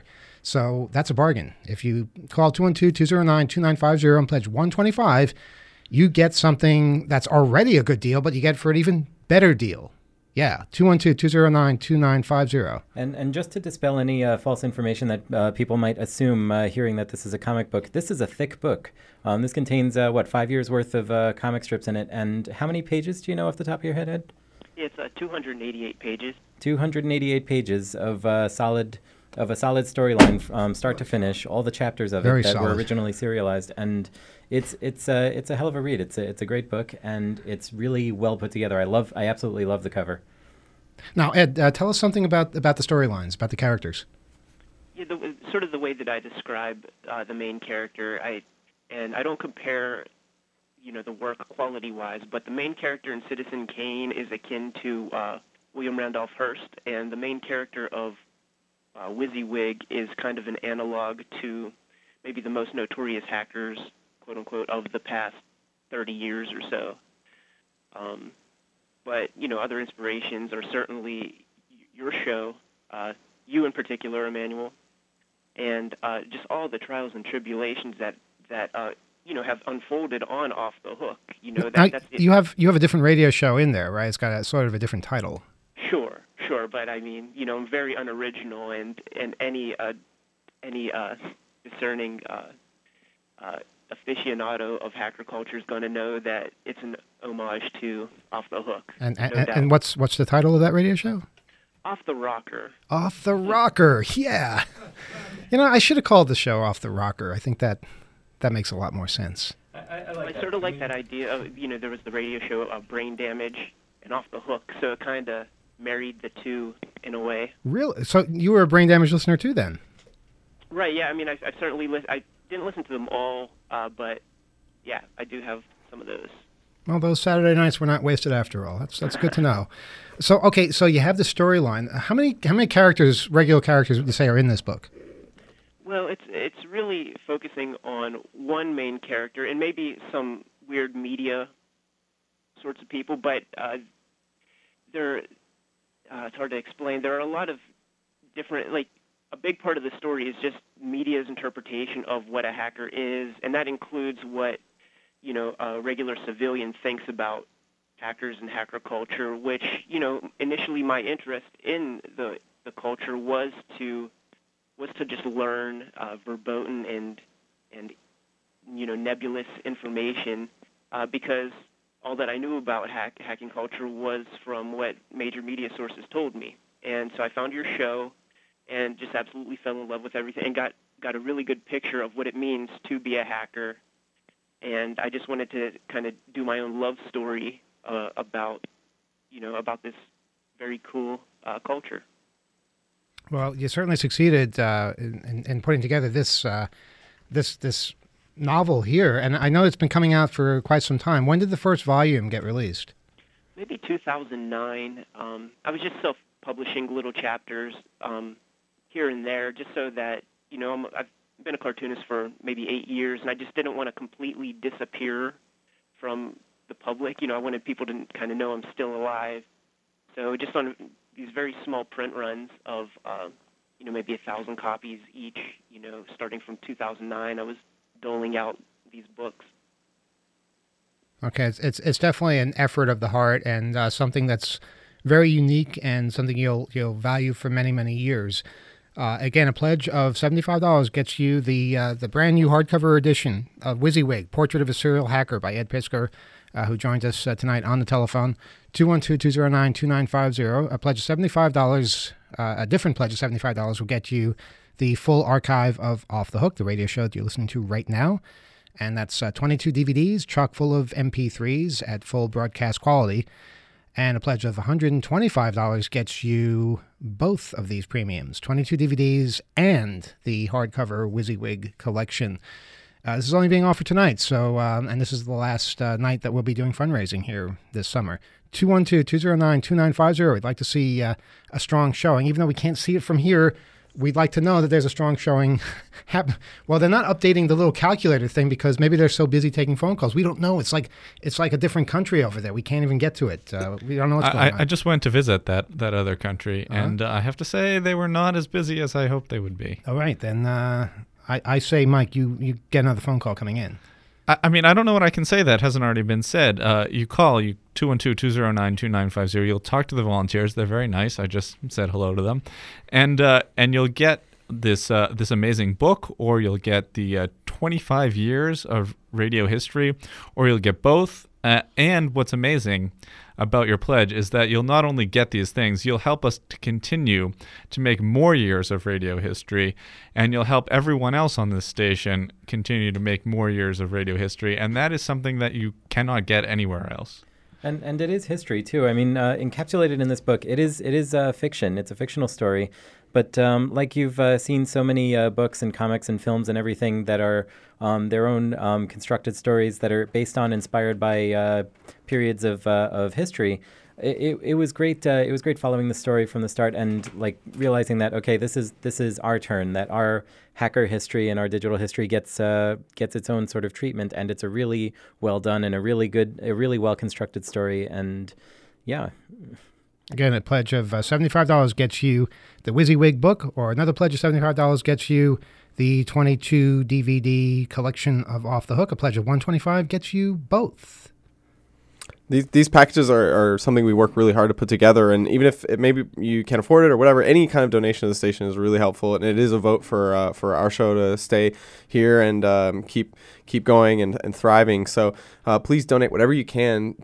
Speaker 3: So that's a bargain. If you call 212-209-2950 and pledge $125, you get something that's already a good deal, but you get for an even better deal. Yeah, 212-209-2950.
Speaker 10: And just to dispel any false information that people might assume hearing that this is a comic book, this is a thick book. This contains, 5 years worth of comic strips in it. And how many pages do you know off the top of your head, Ed?
Speaker 12: It's 288 pages.
Speaker 10: 288 pages of a solid storyline from start to finish, all the chapters of
Speaker 3: Very
Speaker 10: it that
Speaker 3: solid.
Speaker 10: were originally serialized. And it's a hell of a read. It's a great book, and it's really well put together. I absolutely love the cover.
Speaker 3: Now, Ed, tell us something about the storylines, about the characters.
Speaker 12: Yeah, sort of the way that I describe the main character, I don't compare, the work quality-wise, but the main character in Citizen Kane is akin to William Randolph Hearst, and the main character of WYSIWYG is kind of an analog to maybe the most notorious hackers, quote-unquote, of the past 30 years or so. But, other inspirations are certainly your show, you in particular, Emmanuel, and just all the trials and tribulations that have unfolded on Off the Hook. That's it.
Speaker 3: You have a different radio show in there, right? It's got a sort of a different title.
Speaker 12: Sure, but I mean, I'm very unoriginal, and any discerning aficionado of hacker culture is going to know that it's an homage to Off the Hook.
Speaker 3: And what's the title of that radio show?
Speaker 12: Off the Rocker.
Speaker 3: Off the Rocker, yeah. I should have called the show Off the Rocker. I think that makes a lot more sense.
Speaker 12: I sort of like that idea of, there was the radio show Brain Damage and Off the Hook, so it kind of married the two in a way.
Speaker 3: Really? So you were a Brain Damage listener too, then?
Speaker 12: Right. Yeah. I mean, I certainly I didn't listen to them all, but yeah, I do have some of those.
Speaker 3: Well, those Saturday nights were not wasted after all. That's good to know. So okay, so you have the storyline. How many characters, regular characters, would you say are in this book?
Speaker 12: Well, it's really focusing on one main character and maybe some weird media sorts of people, but it's hard to explain. There are a lot of different, a big part of the story is just media's interpretation of what a hacker is, and that includes what, a regular civilian thinks about hackers and hacker culture, which, initially my interest in the culture was to just learn verboten and nebulous information because all that I knew about hacking culture was from what major media sources told me. And so I found your show and just absolutely fell in love with everything and got a really good picture of what it means to be a hacker. And I just wanted to kind of do my own love story about this very cool culture.
Speaker 3: Well, you certainly succeeded in putting together this novel here, and I know it's been coming out for quite some time. When did the first volume get released?
Speaker 12: Maybe 2009. I was just self-publishing little chapters here and there, just so that I've been a cartoonist for maybe 8 years, and I just didn't want to completely disappear from the public. I wanted people to kind of know I'm still alive. So just on these very small print runs of, maybe 1,000 copies each, starting from 2009, I was doling out these books.
Speaker 3: Okay, it's definitely an effort of the heart and something that's very unique and something you'll value for many, many years. Again, a pledge of $75 gets you the brand new hardcover edition of WYSIWYG, Portrait of a Serial Hacker by Ed Piskor, who joined us tonight on the telephone. 212-209-2950. A pledge of $75, a different pledge of $75 will get you the full archive of Off the Hook, the radio show that you're listening to right now. And that's 22 DVDs, chock full of MP3s at full broadcast quality. And a pledge of $125 gets you both of these premiums, 22 DVDs and the hardcover WYSIWYG collection. This is only being offered tonight, so and this is the last night that we'll be doing fundraising here this summer. 212-209-2950. We'd like to see a strong showing. Even though we can't see it from here, we'd like to know that there's a strong showing. Well, they're not updating the little calculator thing because maybe they're so busy taking phone calls. We don't know. It's like a different country over there. We can't even get to it. We don't know what's going on.
Speaker 5: I just went to visit that other country, and I have to say they were not as busy as I hoped they would be.
Speaker 3: All right, then I say, Mike, you get another phone call coming in.
Speaker 5: I mean, I don't know what I can say that hasn't already been said. You call 212-209-2950. You'll talk to the volunteers. They're very nice. I just said hello to them, and you'll get this amazing book, or you'll get the 25 years of radio history, or you'll get both. And what's amazing about your pledge is that you'll not only get these things, you'll help us to continue to make more years of radio history, and you'll help everyone else on this station continue to make more years of radio history, and that is something that you cannot get anywhere else.
Speaker 10: And it is history too. I mean, encapsulated in this book, it is fiction. It's a fictional story. But like you've seen so many books and comics and films and everything that are their own constructed stories that are based on, inspired by periods of history. It was great. It was great following the story from the start and like realizing that this is our turn. That our hacker history and our digital history gets its own sort of treatment, and it's a really well done and a really well constructed story. And yeah.
Speaker 3: Again, a pledge of $75 gets you the WYSIWYG book, or another pledge of $75 gets you the 22 DVD collection of Off the Hook. A pledge of $125 gets you both.
Speaker 11: These packages are something we work really hard to put together, and even if maybe you can't afford it or whatever, any kind of donation to the station is really helpful, and it is a vote for our show to stay here and keep going and thriving. So please donate whatever you can,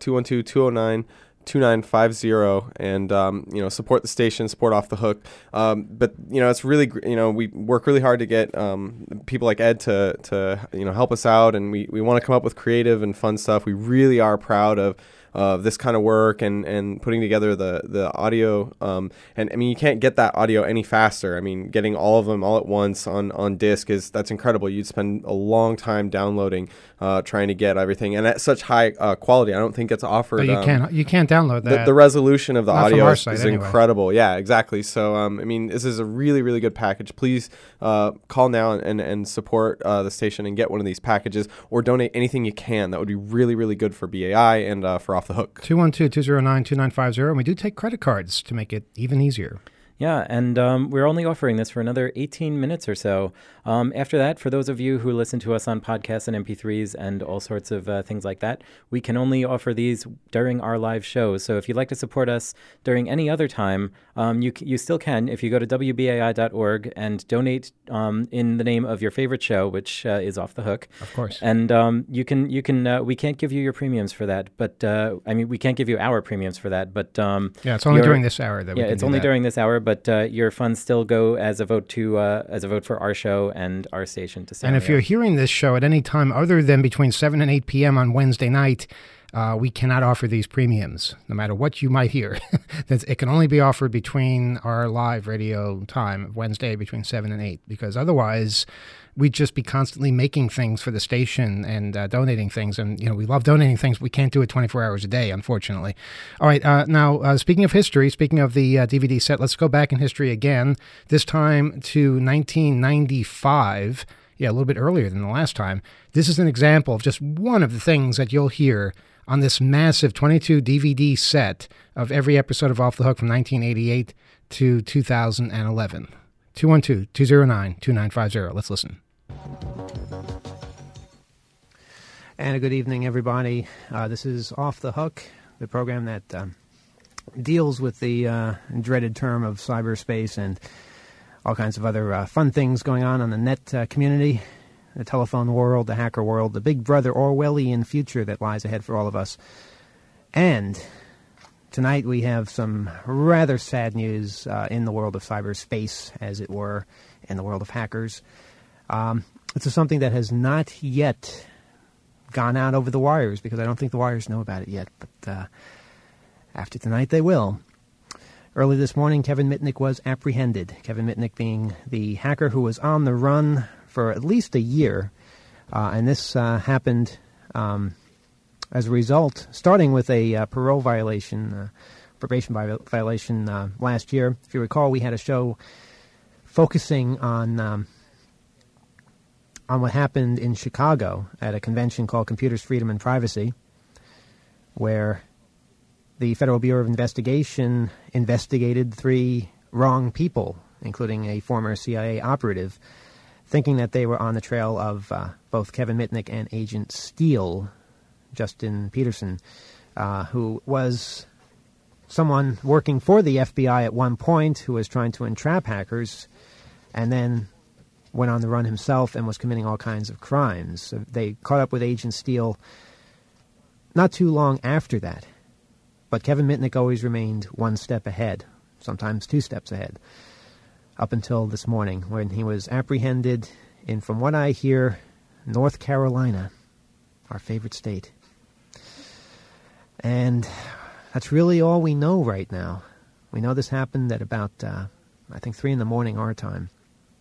Speaker 11: 212-209-2950, and support the station, support Off the Hook. But it's really we work really hard to get people like Ed to help us out, and we want to come up with creative and fun stuff. We really are proud of this kind of work and putting together the audio. And I mean, you can't get that audio any faster. I mean, getting all of them all at once on disc that's incredible. You'd spend a long time downloading, trying to get everything, and at such high quality. I don't think it's offered.
Speaker 3: But you can't download that.
Speaker 11: The resolution of the audio is
Speaker 3: anyway.
Speaker 11: incredible. Yeah, exactly. So I mean, this is a really, really good package. Please call now and support the station and get one of these packages, or donate anything you can. That would be really, really good for BAI and for Off the Hook.
Speaker 3: 212-209-2950, and we do take credit cards to make it even easier.
Speaker 10: Yeah, and we're only offering this for another 18 minutes or so. After that, for those of you who listen to us on podcasts and MP3s and all sorts of things like that, we can only offer these during our live shows. So if you'd like to support us during any other time, you still can if you go to WBAI.org and donate in the name of your favorite show, which is Off the Hook.
Speaker 3: Of course.
Speaker 10: And you can. We can't give you your premiums for that, but we can't give you our premiums for that. But
Speaker 3: yeah, it's only during this hour that we can
Speaker 10: it's only during this hour. But your funds still go as a vote for our show and our station to
Speaker 3: And if you're hearing this show at any time other than between 7 and 8 p.m. on Wednesday night, we cannot offer these premiums, no matter what you might hear. It can only be offered between our live radio time, Wednesday between 7 and 8, because otherwise we'd just be constantly making things for the station and donating things. And, we love donating things. We can't do it 24 hours a day, unfortunately. All right. Now, speaking of history, speaking of the DVD set, let's go back in history again, this time to 1995. Yeah, a little bit earlier than the last time. This is an example of just one of the things that you'll hear on this massive 22 DVD set of every episode of Off the Hook from 1988 to 2011. 212-209-2950. Let's listen. And a good evening, everybody. This is Off the Hook, the program that deals with the dreaded term of cyberspace and all kinds of other fun things going on the net community, the telephone world, the hacker world, the big brother Orwellian future that lies ahead for all of us. And tonight we have some rather sad news in the world of cyberspace, as it were, in the world of hackers. It's something that has not yet gone out over the wires, because I don't think the wires know about it yet, but after tonight they will. Early this morning, Kevin Mitnick was apprehended. Kevin Mitnick being the hacker who was on the run for at least a year, and this happened as a result, starting with a parole violation, probation violation last year. If you recall, we had a show
Speaker 13: focusing on what happened in Chicago at a convention called Computers, Freedom, and Privacy, where the Federal Bureau of Investigation investigated 3 wrong people, including a former CIA operative, thinking that they were on the trail of both Kevin Mitnick and Agent Steele, Justin Peterson, who was someone working for the FBI at one point who was trying to entrap hackers, and then went on the run himself and was committing all kinds of crimes. So they caught up with Agent Steele not too long after that. But Kevin Mitnick always remained 1 step ahead, sometimes 2 steps ahead, up until this morning when he was apprehended in, from what I hear, North Carolina, our favorite state. And that's really all we know right now. We know this happened at about, I think, 3 in the morning our time.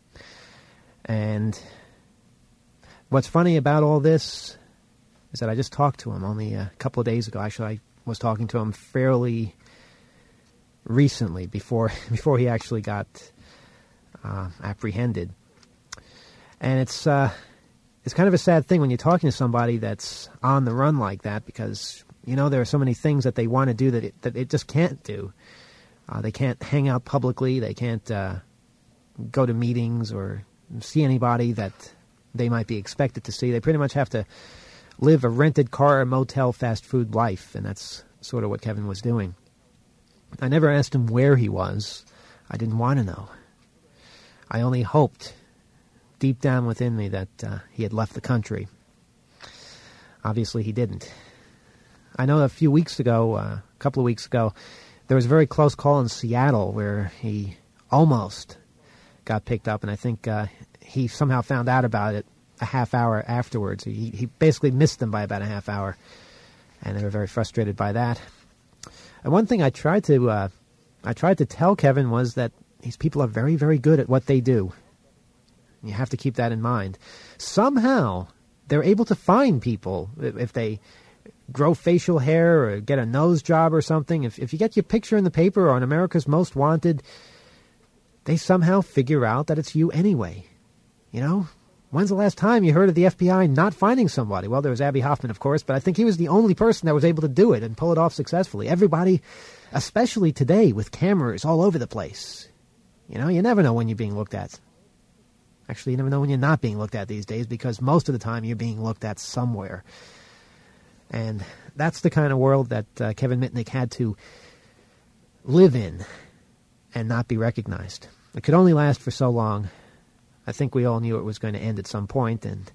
Speaker 13: And what's funny about all this is that I just talked to him only a couple of days ago. Actually, I was talking to him fairly recently before he actually got apprehended. And it's kind of a sad thing when you're talking to somebody that's on the run like that, because you know there are so many things that they want to do that it just can't do. They can't hang out publicly. They can't go to meetings or see anybody that they might be expected to see. They pretty much have to live a rented car, motel, fast food life, and that's sort of what Kevin was doing. I never asked him where he was. I didn't want to know. I only hoped deep down within me that he had left the country. Obviously, he didn't. I know a couple of weeks ago, there was a very close call in Seattle where he almost got picked up, and I think he somehow found out about it a half hour afterwards. He basically missed them by about a half hour, and they were very frustrated by that. And one thing I tried to tell Kevin was that these people are very, very good at what they do. You have to keep that in mind. Somehow, they're able to find people if they grow facial hair or get a nose job or something. If you get your picture in the paper or on America's Most Wanted, they somehow figure out that it's you anyway. You know? When's the last time you heard of the FBI not finding somebody? Well, there was Abby Hoffman, of course, but I think he was the only person that was able to do it and pull it off successfully. Everybody, especially today with cameras all over the place. You know, you never know when you're being looked at. Actually, you never know when you're not being looked at these days, because most of the time you're being looked at somewhere. And that's the kind of world that Kevin Mitnick had to live in and not be recognized. It could only last for so long. I think we all knew it was going to end at some point, and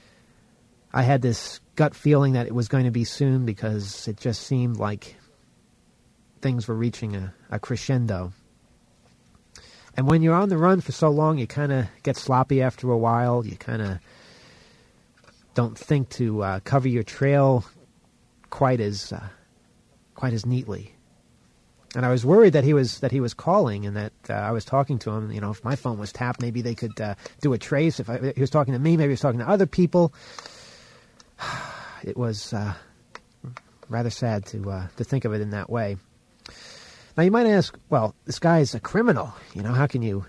Speaker 13: I had this gut feeling that it was going to be soon, because it just seemed like things were reaching a crescendo. And when you're on the run for so long, you kind of get sloppy after a while. You kind of don't think to cover your trail quite as neatly. And I was worried that he was calling, and that I was talking to him. You know, if my phone was tapped, maybe they could do a trace. If he was talking to me, maybe he was talking to other people. It was rather sad to think of it in that way. Now you might ask, well, this guy is a criminal. You know, how can you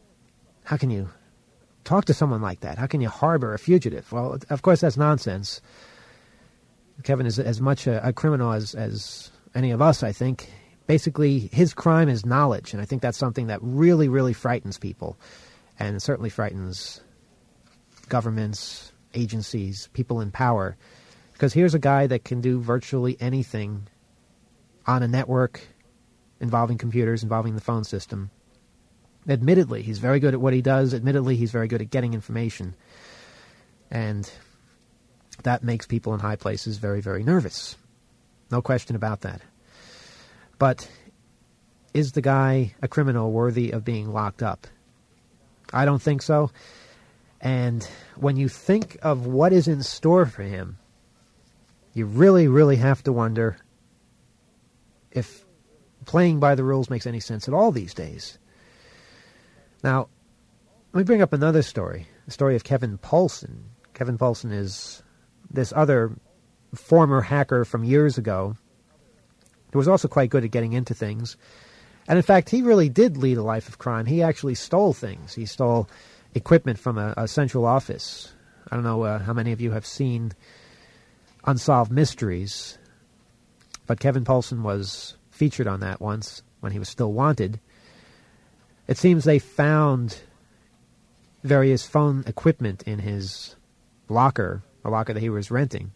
Speaker 13: talk to someone like that? How can you harbor a fugitive? Well, of course, that's nonsense. Kevin is as much a criminal as any of us, I think. Basically, his crime is knowledge, and I think that's something that really, really frightens people, and it certainly frightens governments, agencies, people in power, because here's a guy that can do virtually anything on a network involving computers, involving the phone system. Admittedly, he's very good at what he does. Admittedly, he's very good at getting information, and that makes people in high places very, very nervous. No question about that. But is the guy a criminal worthy of being locked up? I don't think so. And when you think of what is in store for him, you really, really have to wonder if playing by the rules makes any sense at all these days. Now, let me bring up another story, the story of Kevin Poulsen. Kevin Poulsen is this other former hacker from years ago who was also quite good at getting into things. And in fact, he really did lead a life of crime. He actually stole things. He stole equipment from a central office. I don't know how many of you have seen Unsolved Mysteries, but Kevin Poulsen was featured on that once when he was still wanted. It seems they found various phone equipment in his locker, a locker that he was renting.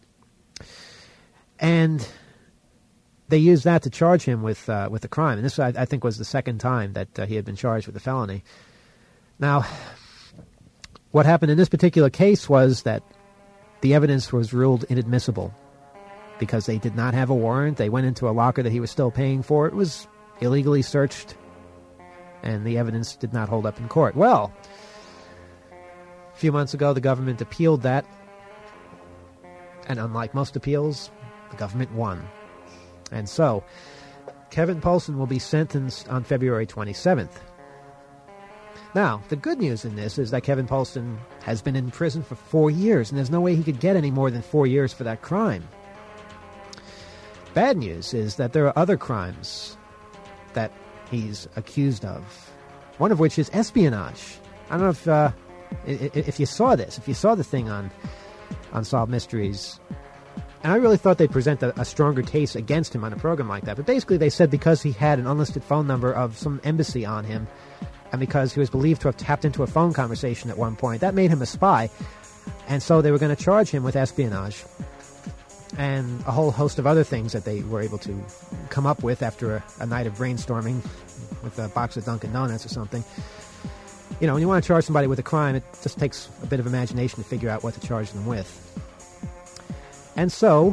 Speaker 13: And they used that to charge him with the crime. And this, I think, was the second time that he had been charged with a felony. Now, what happened in this particular case was that the evidence was ruled inadmissible because they did not have a warrant. They went into a locker that he was still paying for. It was illegally searched, and the evidence did not hold up in court. Well, a few months ago, the government appealed that, and unlike most appeals, the government won. And so, Kevin Poulsen will be sentenced on February 27th. Now, the good news in this is that Kevin Poulsen has been in prison for 4 years, and there's no way he could get any more than 4 years for that crime. Bad news is that there are other crimes that he's accused of, one of which is espionage. I don't know if you saw this, if you saw the thing on Unsolved Mysteries. And I really thought they'd present a stronger case against him on a program like that. But basically they said because he had an unlisted phone number of some embassy on him, and because he was believed to have tapped into a phone conversation at one point, that made him a spy. And so they were going to charge him with espionage and a whole host of other things that they were able to come up with after a night of brainstorming with a box of Dunkin' Donuts or something. You know, when you want to charge somebody with a crime, it just takes a bit of imagination to figure out what to charge them with. And so,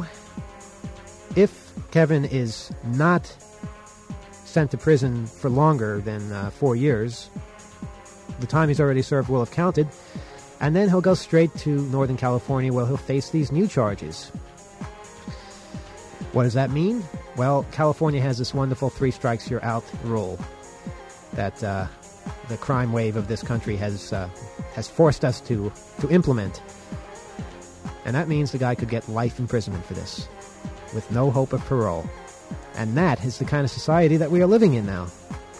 Speaker 13: if Kevin is not sent to prison for longer than 4 years, the time he's already served will have counted, and then he'll go straight to Northern California where he'll face these new charges. What does that mean? Well, California has this wonderful 3 strikes you're out rule that the crime wave of this country has forced us to implement. And that means the guy could get life imprisonment for this, with no hope of parole. And that is the kind of society that we are living in now.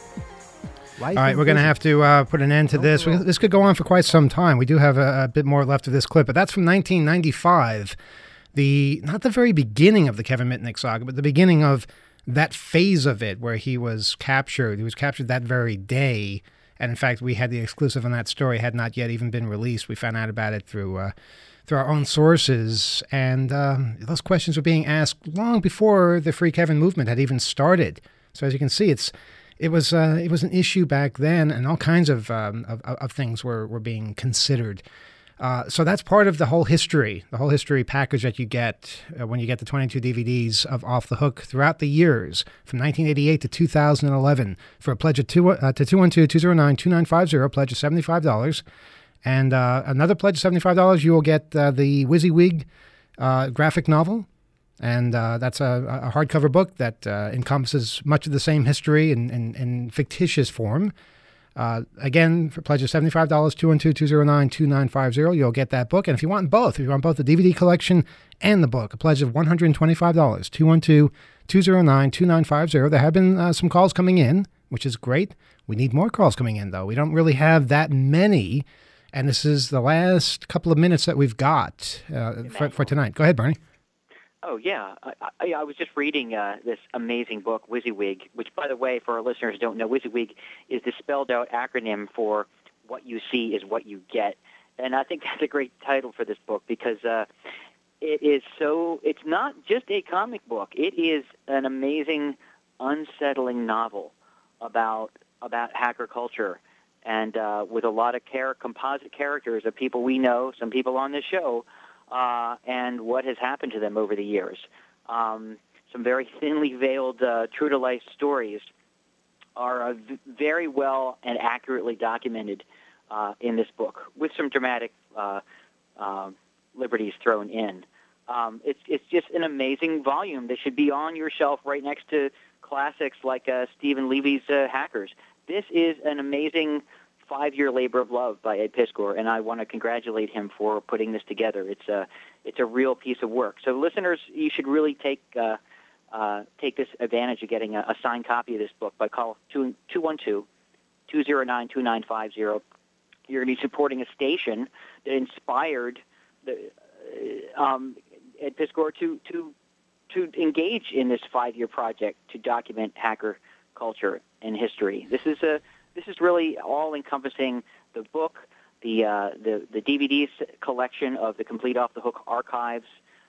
Speaker 13: All right, we're going to have to put an end to this. This could go on for quite some time. We do have a bit more left of this clip, but that's from 1995. Not the very beginning of the Kevin Mitnick saga, but the beginning of that phase of it where he was captured. He was captured that very day. And in fact, we had the exclusive on that story, had not yet even been released. We found out about it through our own sources, and those questions were being asked long before the Free Kevin movement had even started. So as you can see, it was an issue back then, and all kinds of things were being considered. So that's part of the whole history package that you get when you get the 22 DVDs of Off the Hook throughout the years from 1988 to 2011 for a pledge of 212-209-2950, pledge of $75. And another pledge of $75, you will get the WYSIWYG graphic novel. And that's a hardcover book that encompasses much of the same history in fictitious form. Again, for a pledge of $75, 212-209-2950, you'll get that book. And if you want both the DVD collection and the book, a pledge of $125, 212-209-2950. There have been some calls coming in, which is great. We need more calls coming in, though. We don't really have that many. And this is the last couple of minutes that we've got for tonight. Go ahead, Bernie.
Speaker 7: Oh, yeah. I was just reading this amazing book, WYSIWYG, which, by the way, for our listeners who don't know, WYSIWYG is the spelled-out acronym for What You See is What You Get. And I think that's a great title for this book because it's not just a comic book. It is an amazing, unsettling novel about hacker culture. And with a lot of composite characters of people we know, some people on this show, and what has happened to them over the years. Some very thinly veiled, true-to-life stories are very well and accurately documented in this book, with some dramatic liberties thrown in. It's just an amazing volume that should be on your shelf right next to classics like Stephen Levy's Hackers. This is an amazing 5-year labor of love by Ed Piskor, and I want to congratulate him for putting this together. It's a real piece of work. So listeners, you should really take take this advantage of getting a signed copy of this book by call 212-209-2950. You're going to be supporting a station that inspired Ed Piskor to engage in this 5-year project to document hacker culture and history. This is really all encompassing the book, the DVD collection of the Complete Off the Hook archives,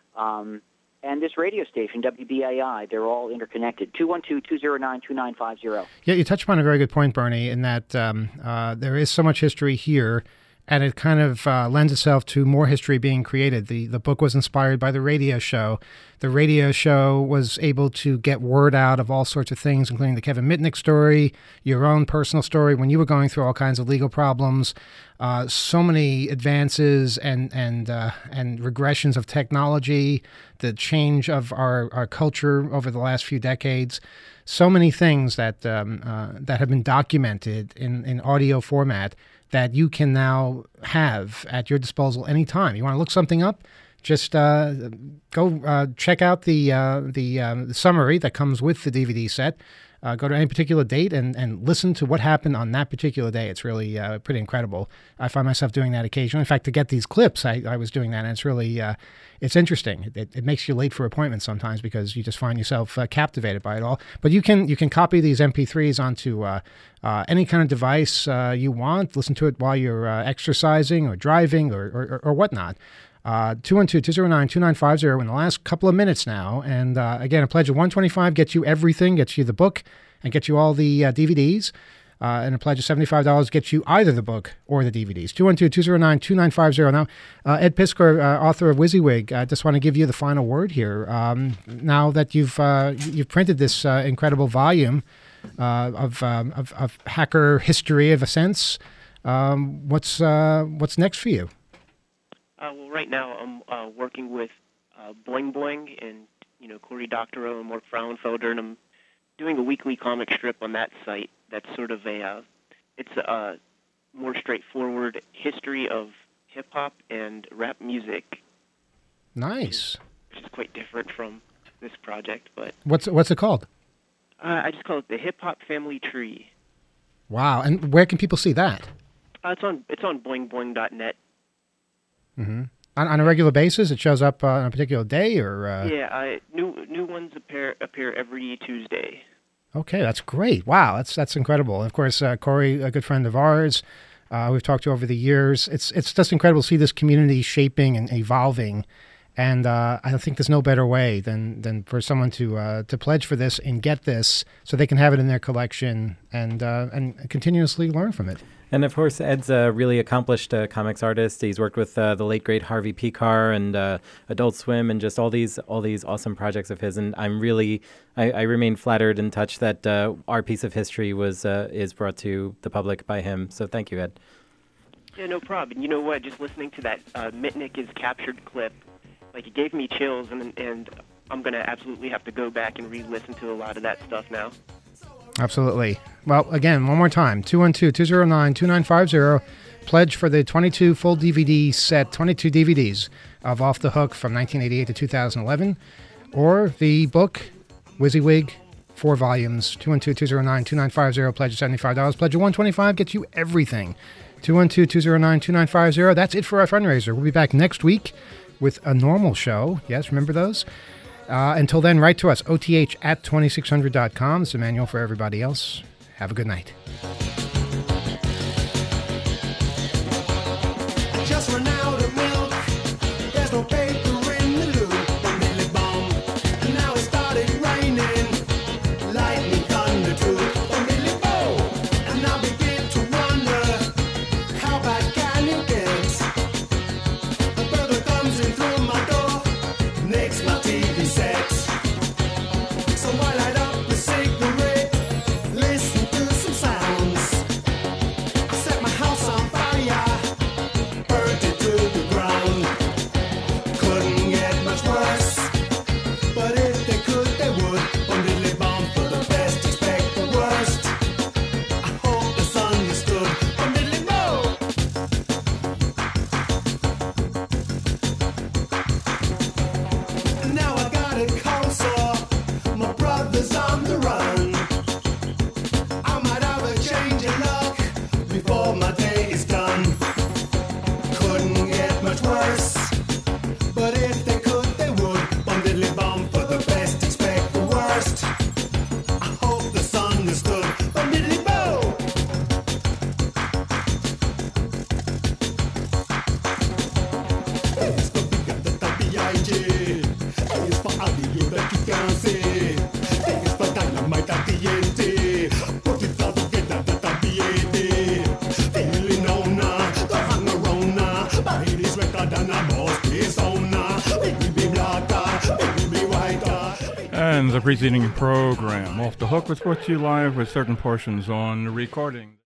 Speaker 7: and this radio station, WBAI. They're all interconnected. 212-209-2950.
Speaker 3: Yeah, you touched upon a very good point, Bernie, in that there is so much history here, and it kind of lends itself to more history being created. The book was inspired by the radio show. The radio show was able to get word out of all sorts of things, including the Kevin Mitnick story, your own personal story when you were going through all kinds of legal problems. So many advances and regressions of technology, the change of our culture over the last few decades. So many things that have been documented in audio format that you can now have at your disposal anytime. You want to look something up? Just go check out the summary that comes with the DVD set. Go to any particular date and listen to what happened on that particular day. It's really pretty incredible. I find myself doing that occasionally. In fact, to get these clips, I was doing that, and it's really it's interesting. It makes you late for appointments sometimes because you just find yourself captivated by it all. But you can copy these MP3s onto any kind of device you want. Listen to it while you're exercising or driving or whatnot. 212-209-2950 in the last couple of minutes now. And again, a pledge of $125 gets you everything, gets you the book and gets you all the DVDs. And a pledge of $75 gets you either the book or the DVDs. 212-209-2950. Now, Ed Piskor, author of WYSIWYG, I just want to give you the final word here. Now that you've printed this incredible volume of hacker history, of a sense, what's next for you?
Speaker 12: Well, right now I'm working with Boing Boing and Cory Doctorow and Mark Frauenfelder, and I'm doing a weekly comic strip on that site. That's sort of it's a more straightforward history of hip hop and rap music.
Speaker 3: Nice.
Speaker 12: Which is quite different from this project, but
Speaker 3: what's it called?
Speaker 12: I just call it the Hip Hop Family Tree.
Speaker 3: Wow, and where can people see that?
Speaker 12: It's on boingboing.net.
Speaker 3: Mm-hmm. On a regular basis, it shows up on a particular day, or
Speaker 12: yeah, new ones appear every Tuesday.
Speaker 3: Okay, that's great. Wow, that's incredible. And of course, Cory, a good friend of ours, we've talked to over the years. It's just incredible to see this community shaping and evolving. And I think there's no better way than for someone to pledge for this and get this so they can have it in their collection and continuously learn from it.
Speaker 10: And of course, Ed's a really accomplished comics artist. He's worked with the late great Harvey Pekar and Adult Swim, and just all these awesome projects of his. And I remain flattered and touched that our piece of history is brought to the public by him. So thank you, Ed.
Speaker 12: Yeah, no problem. You know what? Just listening to that Mitnick is captured clip, it gave me chills, and I'm gonna absolutely have to go back and re-listen to a lot of that stuff now.
Speaker 3: Absolutely. Well, again, one more time, 212-209-2950. Pledge for the 22 full DVD set, 22 DVDs of Off the Hook from 1988 to 2011, or the book, WYSIWYG, 4 volumes, 212-209-2950, pledge of $75. Pledge of $125 gets you everything. 212-209-2950. That's it for our fundraiser. We'll be back next week with a normal show. Yes, remember those? Until then, write to us, oth@2600.com. It's a manual for everybody else. Have a good night.
Speaker 4: Just run out of milk. There's no paper in the loo. The Millie Bomb. And now it started raining. Lightning, thunder too. The Millie Bomb. And I begin to wonder, how bad can it get? A burglar comes in through my door, nicks my TV set. So I light up a cigarette, listen to some sounds. Set my house on fire, burnt it to
Speaker 14: And the preceding program, Off the Hook, was brought to you live with certain portions on recording.